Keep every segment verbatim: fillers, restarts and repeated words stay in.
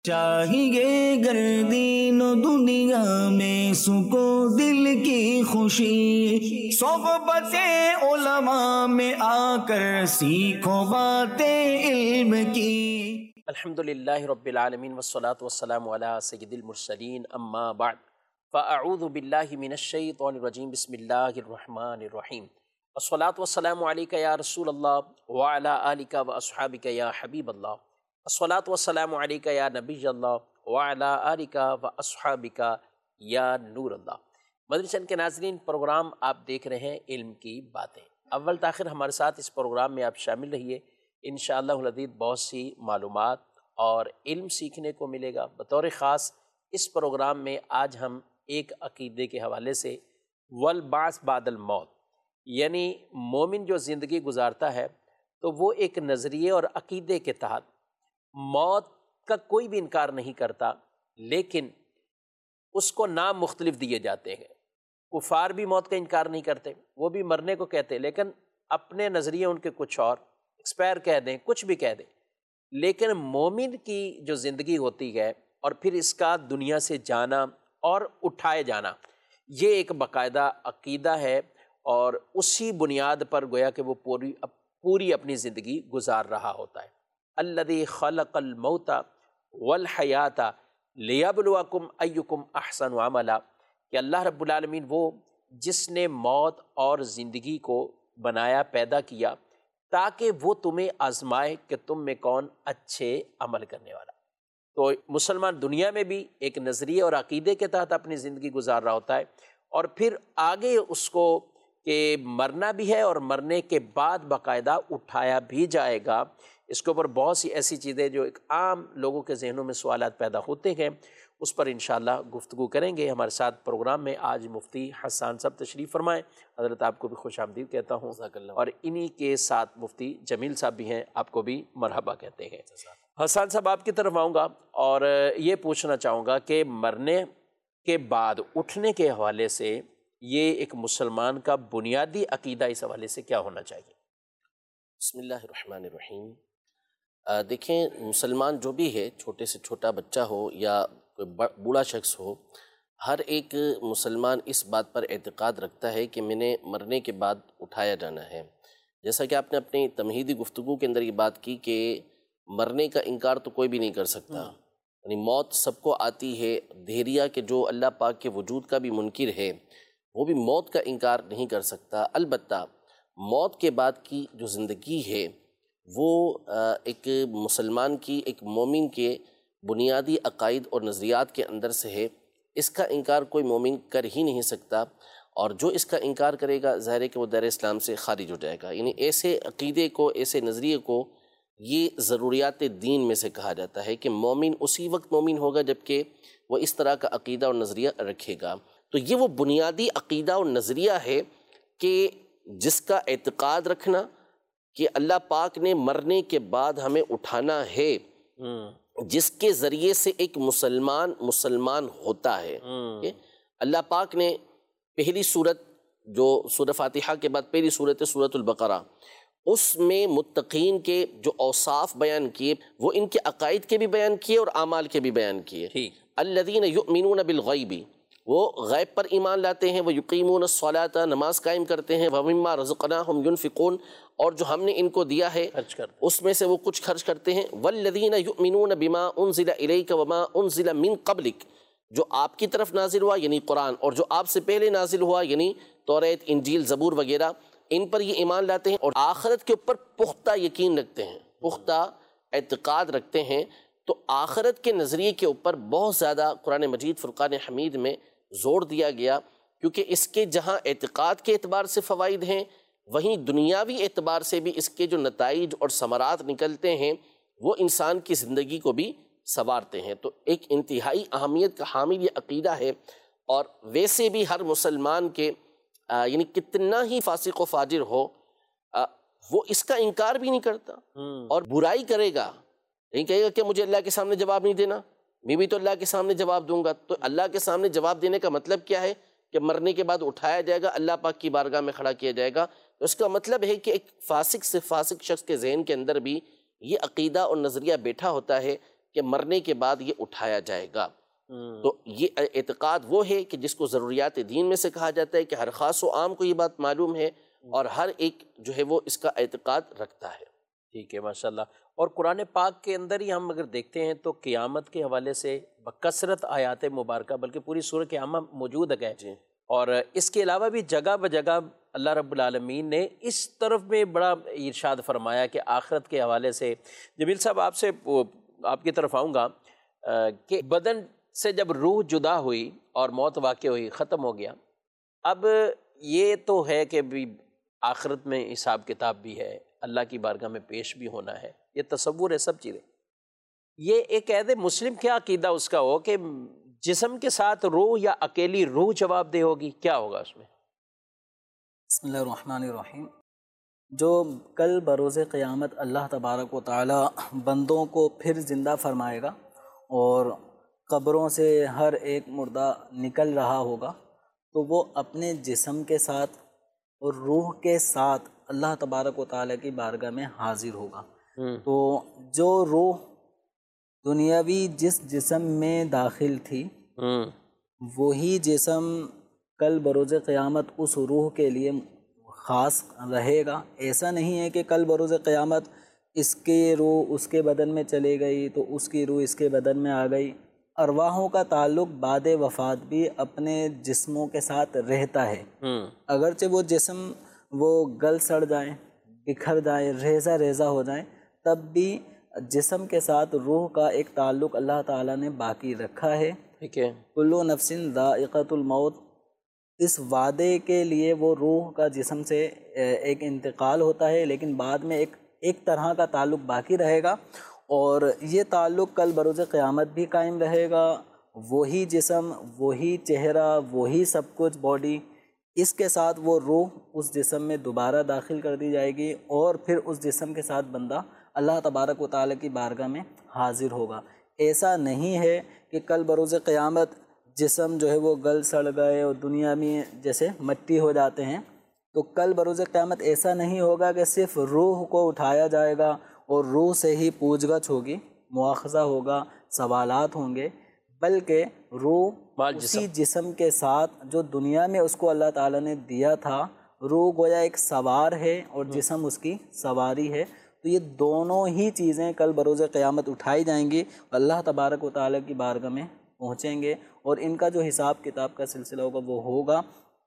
چاہیے گردین و دنیا میں سکو دل کی خوشی، صحبت علماء میں آ کر سیکھو باتیں علم کی۔ الحمدللہ رب العالمین والصلاة والسلام علی سید المرسلین، اما بعد فاعوذ باللہ من الشیطان الرجیم، بسم اللہ الرحمن الرحیم، والصلاة والسلام علیکہ یا رسول اللہ وعلی آلکہ واصحابکہ یا حبیب اللہ، الصلاۃ والسلام علیکہ یا نبی اللہ وعلی آلکہ واصحابکہ یا نور اللہ۔ مدنی چینل کے ناظرین، پروگرام آپ دیکھ رہے ہیں علم کی باتیں، اول تاخیر ہمارے ساتھ اس پروگرام میں آپ شامل رہیے، انشاءاللہ العزیز بہت سی معلومات اور علم سیکھنے کو ملے گا۔ بطور خاص اس پروگرام میں آج ہم ایک عقیدے کے حوالے سے والبعث بعد الموت، یعنی مومن جو زندگی گزارتا ہے تو وہ ایک نظریے اور عقیدے کے تحت موت کا کوئی بھی انکار نہیں کرتا، لیکن اس کو نام مختلف دیے جاتے ہیں۔ کفار بھی موت کا انکار نہیں کرتے، وہ بھی مرنے کو کہتے ہیں، لیکن اپنے نظریے ان کے کچھ اور، ایکسپائر کہہ دیں، کچھ بھی کہہ دیں۔ لیکن مومن کی جو زندگی ہوتی ہے اور پھر اس کا دنیا سے جانا اور اٹھائے جانا، یہ ایک باقاعدہ عقیدہ ہے، اور اسی بنیاد پر گویا کہ وہ پوری پوری اپنی زندگی گزار رہا ہوتا ہے۔ الذی خلق الموت والحیات لیبلوکم ایکم احسن عملا، کہ اللہ رب العالمین وہ جس نے موت اور زندگی کو بنایا، پیدا کیا، تاکہ وہ تمہیں آزمائے کہ تم میں کون اچھے عمل کرنے والا۔ تو مسلمان دنیا میں بھی ایک نظریے اور عقیدے کے تحت اپنی زندگی گزار رہا ہوتا ہے، اور پھر آگے اس کو کہ مرنا بھی ہے اور مرنے کے بعد باقاعدہ اٹھایا بھی جائے گا۔ اس کے اوپر بہت سی ایسی چیزیں جو ایک عام لوگوں کے ذہنوں میں سوالات پیدا ہوتے ہیں، اس پر انشاءاللہ گفتگو کریں گے۔ ہمارے ساتھ پروگرام میں آج مفتی حسان صاحب تشریف فرمائیں، حضرت آپ کو بھی خوش آمدید کہتا ہوں، اور انہی کے ساتھ مفتی جمیل صاحب بھی ہیں، آپ کو بھی مرحبا کہتے ہیں۔ حسان صاحب، آپ کی طرف آؤں گا اور یہ پوچھنا چاہوں گا کہ مرنے کے بعد اٹھنے کے حوالے سے یہ ایک مسلمان کا بنیادی عقیدہ اس حوالے سے کیا ہونا چاہیے؟ بسم اللہ الرحمن الرحیم۔ دیکھیں، مسلمان جو بھی ہے، چھوٹے سے چھوٹا بچہ ہو یا کوئی بوڑھا شخص ہو، ہر ایک مسلمان اس بات پر اعتقاد رکھتا ہے کہ میں نے مرنے کے بعد اٹھایا جانا ہے۔ جیسا کہ آپ نے اپنی تمہیدی گفتگو کے اندر یہ بات کی کہ مرنے کا انکار تو کوئی بھی نہیں کر سکتا، یعنی موت سب کو آتی ہے۔ دھیریا کہ جو اللہ پاک کے وجود کا بھی منکر ہے، وہ بھی موت کا انکار نہیں کر سکتا۔ البتہ موت کے بعد کی جو زندگی ہے وہ ایک مسلمان کی، ایک مومن کے بنیادی عقائد اور نظریات کے اندر سے ہے، اس کا انکار کوئی مومن کر ہی نہیں سکتا، اور جو اس کا انکار کرے گا ظاہر ہے کہ وہ دائرہ اسلام سے خارج ہو جائے گا۔ یعنی ایسے عقیدے کو، ایسے نظریے کو یہ ضروریات دین میں سے کہا جاتا ہے کہ مومن اسی وقت مومن ہوگا جبکہ وہ اس طرح کا عقیدہ اور نظریہ رکھے گا۔ تو یہ وہ بنیادی عقیدہ اور نظریہ ہے کہ جس کا اعتقاد رکھنا کہ اللہ پاک نے مرنے کے بعد ہمیں اٹھانا ہے، جس کے ذریعے سے ایک مسلمان مسلمان ہوتا ہے۔ اللہ پاک نے پہلی سورت، جو سورہ فاتحہ کے بعد پہلی سورت ہے سورۃ البقرہ، اس میں متقین کے جو اوصاف بیان کیے، وہ ان کے عقائد کے بھی بیان کیے اور اعمال کے بھی بیان کیے۔ الذین یؤمنون بالغیب، وہ غیب پر ایمان لاتے ہیں، وہ یقیمون الصلاۃ، نماز قائم کرتے ہیں، ومما رزقناہم ینفقون، اور جو ہم نے ان کو دیا ہے اس میں سے وہ کچھ خرچ کرتے ہیں۔ والذین یؤمنون بما انزل الیک وما انزل من قبلک، جو آپ کی طرف نازل ہوا یعنی قرآن، اور جو آپ سے پہلے نازل ہوا یعنی توریت، انجیل، زبور وغیرہ، ان پر یہ ایمان لاتے ہیں، اور آخرت کے اوپر پختہ یقین رکھتے ہیں، پختہ اعتقاد رکھتے ہیں۔ تو آخرت کے نظریے کے اوپر بہت زیادہ قرآن مجید فرقان حمید میں زور دیا گیا، کیونکہ اس کے جہاں اعتقاد کے اعتبار سے فوائد ہیں، وہیں دنیاوی اعتبار سے بھی اس کے جو نتائج اور ثمرات نکلتے ہیں وہ انسان کی زندگی کو بھی سنوارتے ہیں۔ تو ایک انتہائی اہمیت کا حامل یہ عقیدہ ہے، اور ویسے بھی ہر مسلمان کے یعنی کتنا ہی فاسق و فاجر ہو، وہ اس کا انکار بھی نہیں کرتا، اور برائی کرے گا، نہیں کہے گا کہ مجھے اللہ کے سامنے جواب نہیں دینا، میں بھی تو اللہ کے سامنے جواب دوں گا۔ تو اللہ کے سامنے جواب دینے کا مطلب کیا ہے؟ کہ مرنے کے بعد اٹھایا جائے گا، اللہ پاک کی بارگاہ میں کھڑا کیا جائے گا۔ تو اس کا مطلب ہے کہ ایک فاسق سے فاسق شخص کے ذہن کے اندر بھی یہ عقیدہ اور نظریہ بیٹھا ہوتا ہے کہ مرنے کے بعد یہ اٹھایا جائے گا۔ تو یہ اعتقاد وہ ہے کہ جس کو ضروریات دین میں سے کہا جاتا ہے، کہ ہر خاص و عام کو یہ بات معلوم ہے اور ہر ایک جو ہے وہ اس کا اعتقاد رکھتا ہے۔ ٹھیک ہے، ماشاءاللہ۔ اور قرآن پاک کے اندر ہی ہم اگر دیکھتے ہیں تو قیامت کے حوالے سے بکثرت آیات مبارکہ، بلکہ پوری سورہ قیامت موجود ہے جی۔ اور اس کے علاوہ بھی جگہ بجگہ اللہ رب العالمین نے اس طرف میں بڑا ارشاد فرمایا کہ آخرت کے حوالے سے۔ جمیل صاحب، آپ سے آپ کی طرف آؤں گا کہ بدن سے جب روح جدا ہوئی اور موت واقع ہوئی، ختم ہو گیا، اب یہ تو ہے کہ بھی آخرت میں حساب کتاب بھی ہے، اللہ کی بارگاہ میں پیش بھی ہونا ہے، یہ تصور ہے سب چیزیں۔ یہ ایک عہد مسلم کیا عقیدہ اس کا ہو کہ جسم کے ساتھ روح یا اکیلی روح جواب دہ ہوگی، کیا ہوگا اس میں؟ بسم اللہ الرحمن الرحیم۔ جو کل بروز قیامت اللہ تبارک و تعالی بندوں کو پھر زندہ فرمائے گا اور قبروں سے ہر ایک مردہ نکل رہا ہوگا، تو وہ اپنے جسم کے ساتھ اور روح کے ساتھ اللہ تبارک و تعالی کی بارگاہ میں حاضر ہوگا۔ تو جو روح دنیاوی جس جسم میں داخل تھی، وہی جسم کل بروز قیامت اس روح کے لیے خاص رہے گا۔ ایسا نہیں ہے کہ کل بروز قیامت اس کی روح اس کے بدن میں چلے گئی تو اس کی روح اس کے بدن میں آ گئی۔ ارواحوں کا تعلق بعد وفات بھی اپنے جسموں کے ساتھ رہتا ہے، اگرچہ وہ جسم وہ گل سڑ جائیں، بکھر جائیں، ریزہ ریزہ ہو جائیں، تب بھی جسم کے ساتھ روح کا ایک تعلق اللہ تعالیٰ نے باقی رکھا ہے۔ ٹھیک ہے، کلو نفس ذائقۃ الموت، اس وعدے کے لیے وہ روح کا جسم سے ایک انتقال ہوتا ہے، لیکن بعد میں ایک ایک طرح کا تعلق باقی رہے گا، اور یہ تعلق کل بروز قیامت بھی قائم رہے گا۔ وہی جسم، وہی چہرہ، وہی سب کچھ باڈی، اس کے ساتھ وہ روح اس جسم میں دوبارہ داخل کر دی جائے گی، اور پھر اس جسم کے ساتھ بندہ اللہ تبارک و تعالیٰ کی بارگاہ میں حاضر ہوگا۔ ایسا نہیں ہے کہ کل بروز قیامت جسم جو ہے وہ گل سڑ گئے اور دنیا میں جیسے مٹی ہو جاتے ہیں، تو کل بروز قیامت ایسا نہیں ہوگا کہ صرف روح کو اٹھایا جائے گا اور روح سے ہی پوچھ گچھ ہوگی، مواخذہ ہوگا، سوالات ہوں گے، بلکہ روح اسی جسم کے ساتھ جو دنیا میں اس کو اللہ تعالیٰ نے دیا تھا، روح گویا ایک سوار ہے اور جسم اس کی سواری ہے، تو یہ دونوں ہی چیزیں کل بروز قیامت اٹھائی جائیں گی، اللہ تبارک و تعالیٰ کی بارگاہ میں پہنچیں گے، اور ان کا جو حساب کتاب کا سلسلہ ہوگا وہ ہوگا۔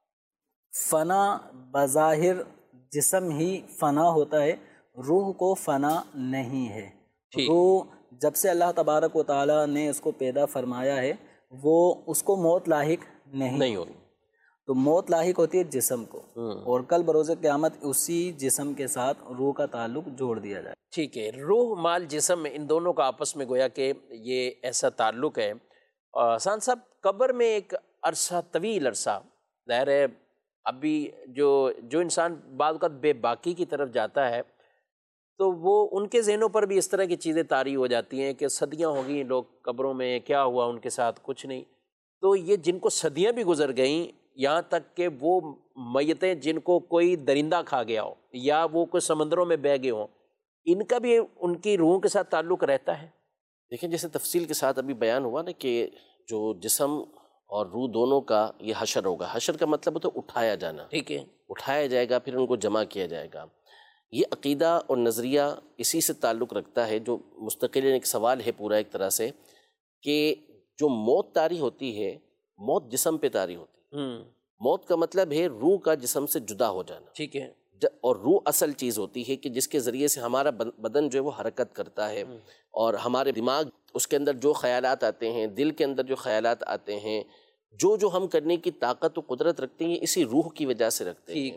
فنا بظاہر جسم ہی فنا ہوتا ہے، روح کو فنا نہیں ہے۔ روح جب سے اللہ تبارک و تعالیٰ نے اس کو پیدا فرمایا ہے، وہ اس کو موت لاحق نہیں نہیں ہوتی، تو موت لاحق ہوتی ہے جسم کو، اور کل بروز قیامت اسی جسم کے ساتھ روح کا تعلق جوڑ دیا جائے۔ ٹھیک ہے، روح مال جسم، ان دونوں کا آپس میں گویا کہ یہ ایسا تعلق ہے۔ حسان صاحب، قبر میں ایک عرصہ، طویل عرصہ، ظاہر ہے ابھی جو جو انسان بعض اوقات بے باکی کی طرف جاتا ہے تو وہ ان کے ذہنوں پر بھی اس طرح کی چیزیں طاری ہو جاتی ہیں کہ صدیاں ہو گئیں لوگ قبروں میں، کیا ہوا ان کے ساتھ، کچھ نہیں۔ تو یہ جن کو صدیاں بھی گزر گئیں، یہاں تک کہ وہ میتیں جن کو کوئی درندہ کھا گیا ہو یا وہ کوئی سمندروں میں بہہ گئے ہوں، ان کا بھی ان کی روحوں کے ساتھ تعلق رہتا ہے؟ دیکھیں، جیسے تفصیل کے ساتھ ابھی بیان ہوا نا کہ جو جسم اور روح دونوں کا یہ حشر ہوگا۔ حشر کا مطلب ہوتا ہے اٹھایا جانا، ٹھیک ہے، اٹھایا جائے گا، پھر ان کو جمع کیا جائے گا۔ یہ عقیدہ اور نظریہ اسی سے تعلق رکھتا ہے، جو مستقل ایک سوال ہے پورا ایک طرح سے، کہ جو موت طاری ہوتی ہے، موت جسم پہ طاری ہوتی ہے۔ موت کا مطلب ہے روح کا جسم سے جدا ہو جانا، ٹھیک ہے، اور روح اصل چیز ہوتی ہے کہ جس کے ذریعے سے ہمارا بدن جو ہے وہ حرکت کرتا ہے، اور ہمارے دماغ، اس کے اندر جو خیالات آتے ہیں، دل کے اندر جو خیالات آتے ہیں، جو جو ہم کرنے کی طاقت و قدرت رکھتے ہیں، اسی روح کی وجہ سے رکھتے ہیں۔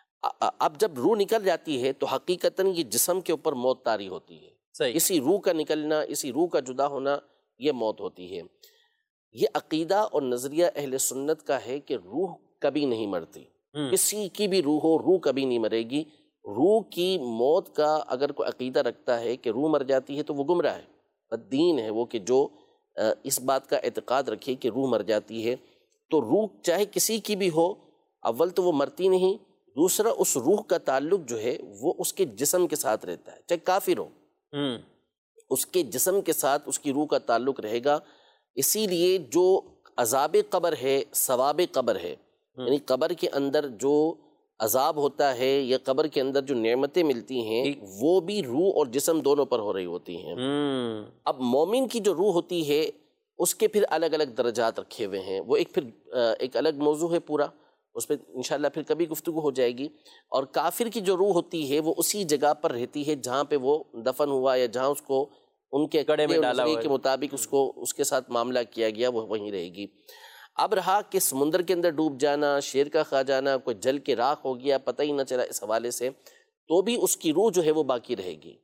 اب جب روح نکل جاتی ہے تو حقیقتاً یہ جسم کے اوپر موت طاری ہوتی ہے، اسی روح کا نکلنا، اسی روح کا جدا ہونا، یہ موت ہوتی ہے۔ یہ عقیدہ اور نظریہ اہل سنت کا ہے کہ روح کبھی نہیں مرتی، کسی کی بھی روح ہو، روح کبھی نہیں مرے گی۔ روح کی موت کا اگر کوئی عقیدہ رکھتا ہے کہ روح مر جاتی ہے تو وہ گمراہ ہے، بددین ہے وہ، کہ جو اس بات کا اعتقاد رکھے کہ روح مر جاتی ہے۔ تو روح چاہے کسی کی بھی ہو، اول تو وہ مرتی نہیں، دوسرا اس روح کا تعلق جو ہے وہ اس کے جسم کے ساتھ رہتا ہے، چاہے کافر ہو، اس کے جسم کے ساتھ اس کی روح کا تعلق رہے گا۔ اسی لیے جو عذاب قبر ہے ثواب قبر ہے، یعنی قبر کے اندر جو عذاب ہوتا ہے یا قبر کے اندر جو نعمتیں ملتی ہیں وہ بھی روح اور جسم دونوں پر ہو رہی ہوتی ہیں۔ اب مومن کی جو روح ہوتی ہے اس کے پھر الگ الگ درجات رکھے ہوئے ہیں، وہ ایک پھر ایک الگ موضوع ہے پورا، اس پہ انشاءاللہ پھر کبھی گفتگو ہو جائے گی۔ اور کافر کی جو روح ہوتی ہے وہ اسی جگہ پر رہتی ہے جہاں پہ وہ دفن ہوا یا جہاں اس کو ان کے کڑے میں ڈالا ہوا کے مطابق اس کو اس کے ساتھ معاملہ کیا گیا، وہ وہیں رہے گی۔ اب رہا کہ سمندر کے اندر ڈوب جانا، شیر کا کھا جانا، کوئی جل کے راکھ ہو گیا، پتہ ہی نہ چلا، اس حوالے سے تو بھی اس کی روح جو ہے وہ باقی رہے گی۔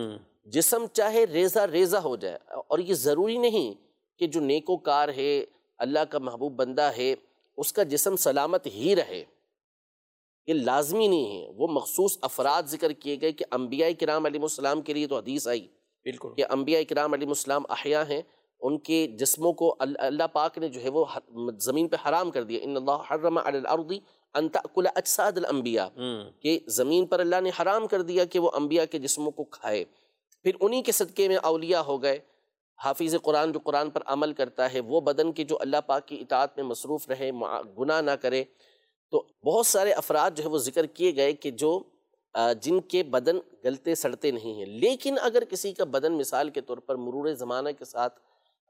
جسم چاہے ریزہ ریزہ ہو جائے، اور یہ ضروری نہیں کہ جو نیک و کار ہے، اللہ کا محبوب بندہ ہے، اس کا جسم سلامت ہی رہے، یہ لازمی نہیں ہے۔ وہ مخصوص افراد ذکر کیے گئے کہ انبیاء کرام علیہ السلام کے لیے تو حدیث آئی بالکل کہ انبیاء کرام علیہ السلام احیاء ہیں، ان کے جسموں کو اللہ پاک نے جو ہے وہ زمین پہ حرام کر دیا۔ ان اللہ حرم علی الارض ان تأکل اجساد الانبیاء، کہ زمین پر اللہ نے حرام کر دیا کہ وہ انبیاء کے جسموں کو کھائے۔ پھر انہی کے صدقے میں اولیاء ہو گئے، حافظ قرآن جو قرآن پر عمل کرتا ہے، وہ بدن کے جو اللہ پاک کی اطاعت میں مصروف رہے، گناہ نہ کرے۔ تو بہت سارے افراد جو ہے وہ ذکر کیے گئے کہ جو جن کے بدن گلتے سڑتے نہیں ہیں، لیکن اگر کسی کا بدن مثال کے طور پر مرور زمانہ کے ساتھ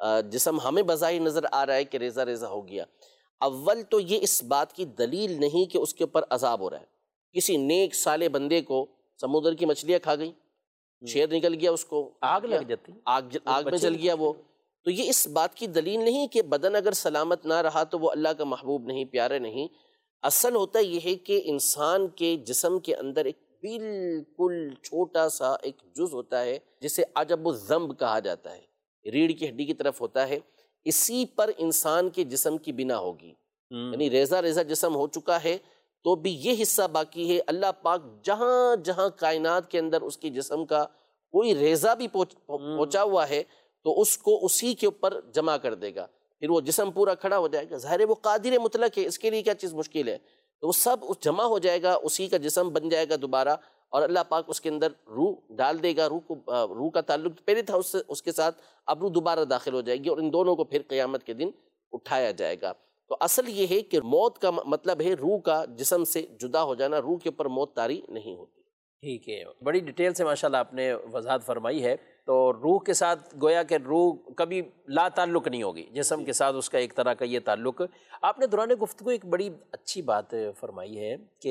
جسم ہمیں بظاہر نظر آ رہا ہے کہ ریزہ ریزہ ہو گیا، اول تو یہ اس بات کی دلیل نہیں کہ اس کے اوپر عذاب ہو رہا ہے۔ کسی نیک صالح بندے کو سمندر کی مچھلیاں کھا گئی، شیر نکل گیا، اس کو آگ لگ جاتی، آگ آگ میں جل گیا وہ، تو یہ اس بات کی دلیل نہیں کہ بدن اگر سلامت نہ رہا تو وہ اللہ کا محبوب نہیں، پیارے نہیں۔ اصل ہوتا یہ ہے کہ انسان کے جسم کے اندر ایک بالکل چھوٹا سا ایک جز ہوتا ہے جسے عجب الذنب کہا جاتا ہے، ریڑھ کی ہڈی کی طرف ہوتا ہے، اسی پر انسان کے جسم کی بنا ہوگی، یعنی ریزہ ریزہ جسم ہو چکا ہے تو بھی یہ حصہ باقی ہے۔ اللہ پاک جہاں جہاں کائنات کے اندر اس کے جسم کا کوئی ریزہ بھی پہنچا ہوا ہے تو اس کو اسی کے اوپر جمع کر دے گا، پھر وہ جسم پورا کھڑا ہو جائے گا۔ ظاہر ہے وہ قادر مطلق ہے، اس کے لیے کیا چیز مشکل ہے، تو وہ سب اس جمع ہو جائے گا، اسی کا جسم بن جائے گا دوبارہ، اور اللہ پاک اس کے اندر روح ڈال دے گا۔ روح کو روح کا تعلق پہلے تھا اس سے، اس کے ساتھ اب روح دوبارہ داخل ہو جائے گی، اور ان دونوں کو پھر قیامت کے دن اٹھایا جائے گا۔ تو اصل یہ ہے کہ موت کا مطلب ہے روح کا جسم سے جدا ہو جانا، روح کے اوپر موت طاری نہیں ہوتی۔ ٹھیک ہے، بڑی ڈیٹیل سے ماشاءاللہ آپ نے وضاحت فرمائی ہے۔ تو روح کے ساتھ گویا کہ روح کبھی لا تعلق نہیں ہوگی، جسم کے ساتھ اس کا ایک طرح کا یہ تعلق۔ آپ نے دوران گفتگو ایک بڑی اچھی بات فرمائی ہے کہ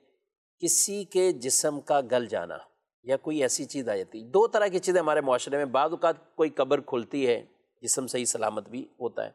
کسی کے جسم کا گل جانا یا کوئی ایسی چیز آ جاتی، دو طرح کی چیزیں ہمارے معاشرے میں، بعض اوقات کوئی قبر کھلتی ہے، جسم صحیح سلامت بھی ہوتا ہے،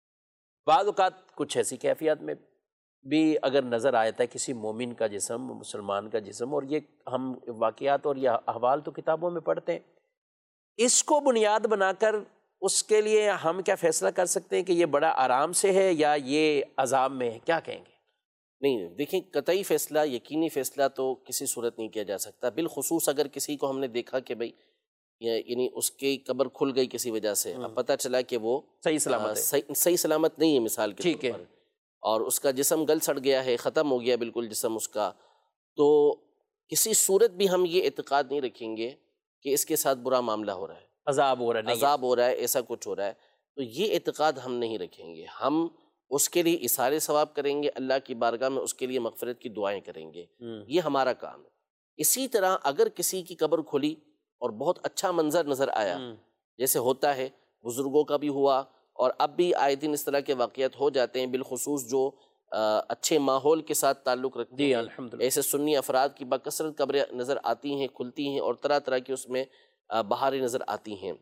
بعض اوقات کچھ ایسی کیفیات میں بھی اگر نظر آتا ہے کسی مومن کا جسم، مسلمان کا جسم، اور یہ ہم واقعات اور یہ احوال تو کتابوں میں پڑھتے ہیں، اس کو بنیاد بنا کر اس کے لیے ہم کیا فیصلہ کر سکتے ہیں کہ یہ بڑا آرام سے ہے یا یہ عذاب میں ہے، کیا کہیں گے؟ نہیں، دیکھیں قطعی فیصلہ، یقینی فیصلہ تو کسی صورت نہیں کیا جا سکتا، بالخصوص اگر کسی کو ہم نے دیکھا کہ بھئی یعنی اس کی قبر کھل گئی کسی وجہ سے، اب پتہ چلا کہ وہ صحیح سلامت ہے، صحیح سلامت نہیں ہے مثال کے ٹھیک طور ہے، پر، اور اس کا جسم گل سڑ گیا ہے، ختم ہو گیا بالکل جسم اس کا، تو کسی صورت بھی ہم یہ اعتقاد نہیں رکھیں گے کہ اس کے ساتھ برا معاملہ ہو رہا ہے، عذاب ہو رہا ہے، عذاب ہو رہا ہے، ایسا کچھ ہو رہا ہے، تو یہ اعتقاد ہم نہیں رکھیں گے۔ ہم اس کے لیے اثار ثواب کریں گے، اللہ کی بارگاہ میں اس کے لیے مغفرت کی دعائیں کریں گے، یہ ہمارا کام ہے۔ اسی طرح اگر کسی کی قبر کھلی اور بہت اچھا منظر نظر آیا، جیسے ہوتا ہے بزرگوں کا بھی ہوا، اور اب بھی آئے دن اس طرح کے واقعات ہو جاتے ہیں، بالخصوص جو اچھے ماحول کے ساتھ تعلق رکھتے ہیں، ایسے سنی افراد کی بکثرت قبریں نظر آتی ہیں، کھلتی ہیں، اور طرح طرح کی اس میں بہاریں نظر آتی ہیں۔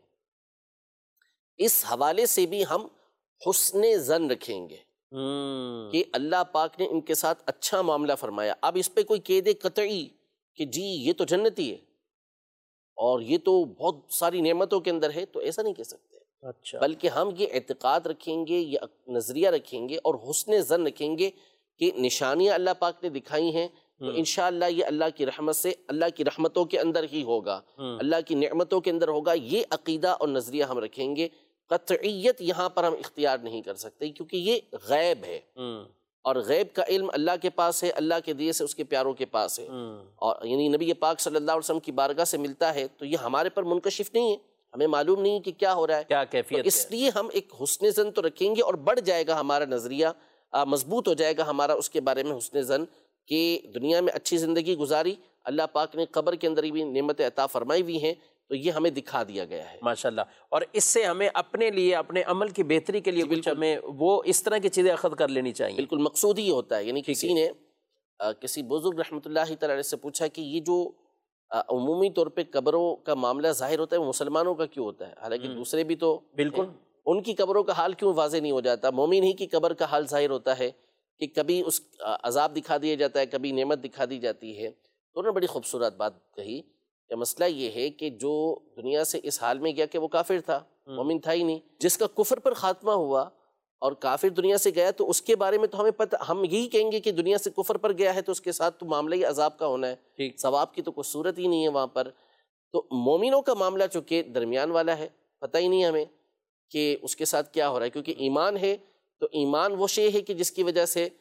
اس حوالے سے بھی ہم حسن ظن رکھیں گے کہ اللہ پاک نے ان کے ساتھ اچھا معاملہ فرمایا۔ اب اس پہ کوئی قید قطعی کہ جی یہ تو جنتی ہے اور یہ تو بہت ساری نعمتوں کے اندر ہے، تو ایسا نہیں کہہ سکتے، اچھا، بلکہ ہم یہ اعتقاد رکھیں گے، یہ نظریہ رکھیں گے اور حسن ظن رکھیں گے کہ نشانیاں اللہ پاک نے دکھائی ہیں، تو انشاءاللہ یہ اللہ کی رحمت سے، اللہ کی رحمتوں کے اندر ہی ہوگا، اللہ کی نعمتوں کے اندر ہوگا، یہ عقیدہ اور نظریہ ہم رکھیں گے۔ قطعیت یہاں پر ہم اختیار نہیں کر سکتے کیونکہ یہ غیب ہے، اور غیب کا علم اللہ کے پاس ہے، اللہ کے دیے سے اس کے پیاروں کے پاس ہے، اور یعنی نبی پاک صلی اللہ علیہ وسلم کی بارگاہ سے ملتا ہے، تو یہ ہمارے پر منکشف نہیں ہے، ہمیں معلوم نہیں کہ کیا ہو رہا ہے، کیا کیفیت تو اس لیے ہم ایک حسن زن تو رکھیں گے اور بڑھ جائے گا ہمارا نظریہ، مضبوط ہو جائے گا ہمارا اس کے بارے میں حسن زن کہ دنیا میں اچھی زندگی گزاری، اللہ پاک نے قبر کے اندر بھی نعمت عطا فرمائی ہوئی ہیں، تو یہ ہمیں دکھا دیا گیا ہے ماشاءاللہ۔ اور اس سے ہمیں اپنے لیے اپنے عمل کی بہتری کے لیے کچھ ہمیں وہ اس طرح کی چیزیں اخذ کر لینی چاہیے۔ بالکل مقصود ہی ہوتا ہے، یعنی کسی نے کسی بزرگ رحمۃ اللہ تعالی علیہ سے پوچھا کہ یہ جو عمومی طور پہ قبروں کا معاملہ ظاہر ہوتا ہے وہ مسلمانوں کا کیوں ہوتا ہے، حالانکہ دوسرے بھی تو بالکل ان کی قبروں کا حال کیوں واضح نہیں ہو جاتا؟ مومن ہی کی قبر کا حال ظاہر ہوتا ہے کہ کبھی اس عذاب دکھا دیا جاتا ہے، کبھی نعمت دکھا دی جاتی ہے۔ تو انہوں نے بڑی خوبصورت بات کہی کہ مسئلہ یہ ہے کہ جو دنیا سے اس حال میں گیا کہ وہ کافر تھا، مومن تھا ہی نہیں، جس کا کفر پر خاتمہ ہوا اور کافر دنیا سے گیا تو اس کے بارے میں تو ہمیں پتہ، ہم یہی کہیں گے کہ دنیا سے کفر پر گیا ہے تو اس کے ساتھ تو معاملہ ہی عذاب کا ہونا ہے، ثواب کی تو کوئی صورت ہی نہیں ہے وہاں پر۔ تو مومنوں کا معاملہ چونکہ درمیان والا ہے، پتہ ہی نہیں ہمیں کہ اس کے ساتھ کیا ہو رہا ہے، کیونکہ ایمان ہے تو ایمان وہ شے ہے کہ جس کی وجہ سے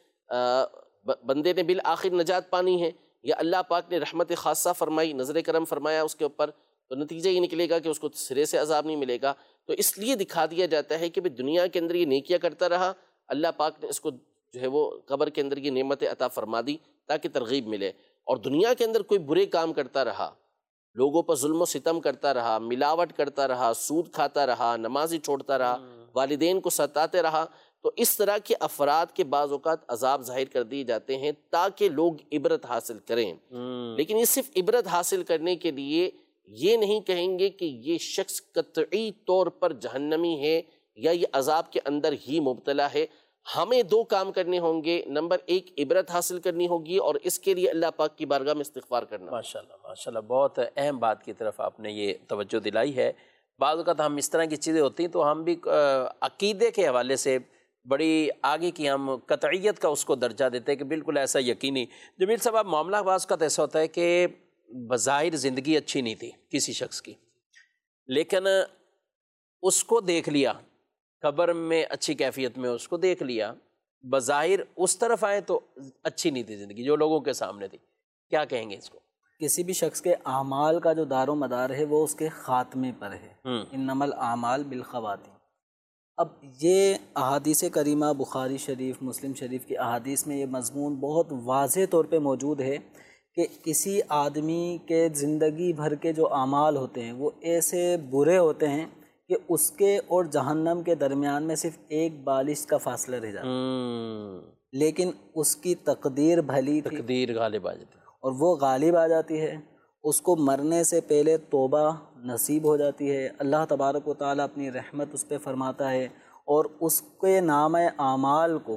بندے نے بالآخر نجات پانی ہے، یا اللہ پاک نے رحمت خاصہ فرمائی، نظر کرم فرمایا اس کے اوپر، تو نتیجہ یہ نکلے گا کہ اس کو سرے سے عذاب نہیں ملے گا۔ تو اس لیے دکھا دیا جاتا ہے کہ دنیا کے اندر یہ نیکیاں کرتا رہا، اللہ پاک نے اس کو جو ہے وہ قبر کے اندر یہ نعمت عطا فرما دی تاکہ ترغیب ملے، اور دنیا کے اندر کوئی برے کام کرتا رہا، لوگوں پر ظلم و ستم کرتا رہا، ملاوٹ کرتا رہا، سود کھاتا رہا، نمازی چھوڑتا رہا، والدین کو ستاتے رہا، تو اس طرح کے افراد کے بعض اوقات عذاب ظاہر کر دیے جاتے ہیں تاکہ لوگ عبرت حاصل کریں۔ لیکن یہ صرف عبرت حاصل کرنے کے لیے یہ نہیں کہیں گے کہ یہ شخص قطعی طور پر جہنمی ہے یا یہ عذاب کے اندر ہی مبتلا ہے۔ ہمیں دو کام کرنے ہوں گے، نمبر ایک عبرت حاصل کرنی ہوگی اور اس کے لیے اللہ پاک کی بارگاہ میں استغفار کرنا۔ ماشاءاللہ ماشاءاللہ، بہت اہم بات کی طرف آپ نے یہ توجہ دلائی ہے۔ بعض اوقات ہم اس طرح کی چیزیں ہوتی ہیں تو ہم بھی عقیدے کے حوالے سے بڑی آگے کی ہم قطعیت کا اس کو درجہ دیتے ہیں کہ بالکل ایسا یقینی۔ جمیل صاحب، آپ معاملہ بعض کا ایسا ہوتا ہے کہ بظاہر زندگی اچھی نہیں تھی کسی شخص کی، لیکن اس کو دیکھ لیا قبر میں اچھی کیفیت میں، اس کو دیکھ لیا، بظاہر اس طرف آئے تو اچھی نہیں تھی زندگی جو لوگوں کے سامنے تھی، کیا کہیں گے اس کو؟ کسی بھی شخص کے اعمال کا جو دار و مدار ہے وہ اس کے خاتمے پر ہے، انما الاعمال بالخواتیم۔ اب یہ احادیث کریمہ بخاری شریف، مسلم شریف کی احادیث میں یہ مضمون بہت واضح طور پہ موجود ہے کہ کسی آدمی کے زندگی بھر کے جو اعمال ہوتے ہیں وہ ایسے برے ہوتے ہیں کہ اس کے اور جہنم کے درمیان میں صرف ایک بالش کا فاصلہ رہ جاتا ہے، لیکن اس کی تقدیر بھلی تھی، تقدیر غالب آ جاتی ہے اور وہ غالب آ جاتی ہے، اس کو مرنے سے پہلے توبہ نصیب ہو جاتی ہے، اللہ تبارک و تعالیٰ اپنی رحمت اس پہ فرماتا ہے اور اس کے نام اعمال کو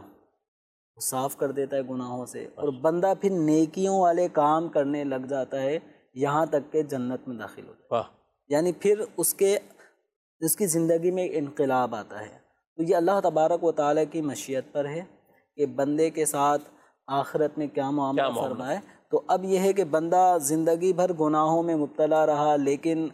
صاف کر دیتا ہے گناہوں سے، اور بندہ پھر نیکیوں والے کام کرنے لگ جاتا ہے یہاں تک کہ جنت میں داخل ہو جاتا ہے، یعنی پھر اس کے اس کی زندگی میں انقلاب آتا ہے۔ تو یہ اللہ تبارک و تعالیٰ کی مشیت پر ہے کہ بندے کے ساتھ آخرت میں کیا معاملہ فرمائے۔ تو اب یہ ہے کہ بندہ زندگی بھر گناہوں میں مبتلا رہا، لیکن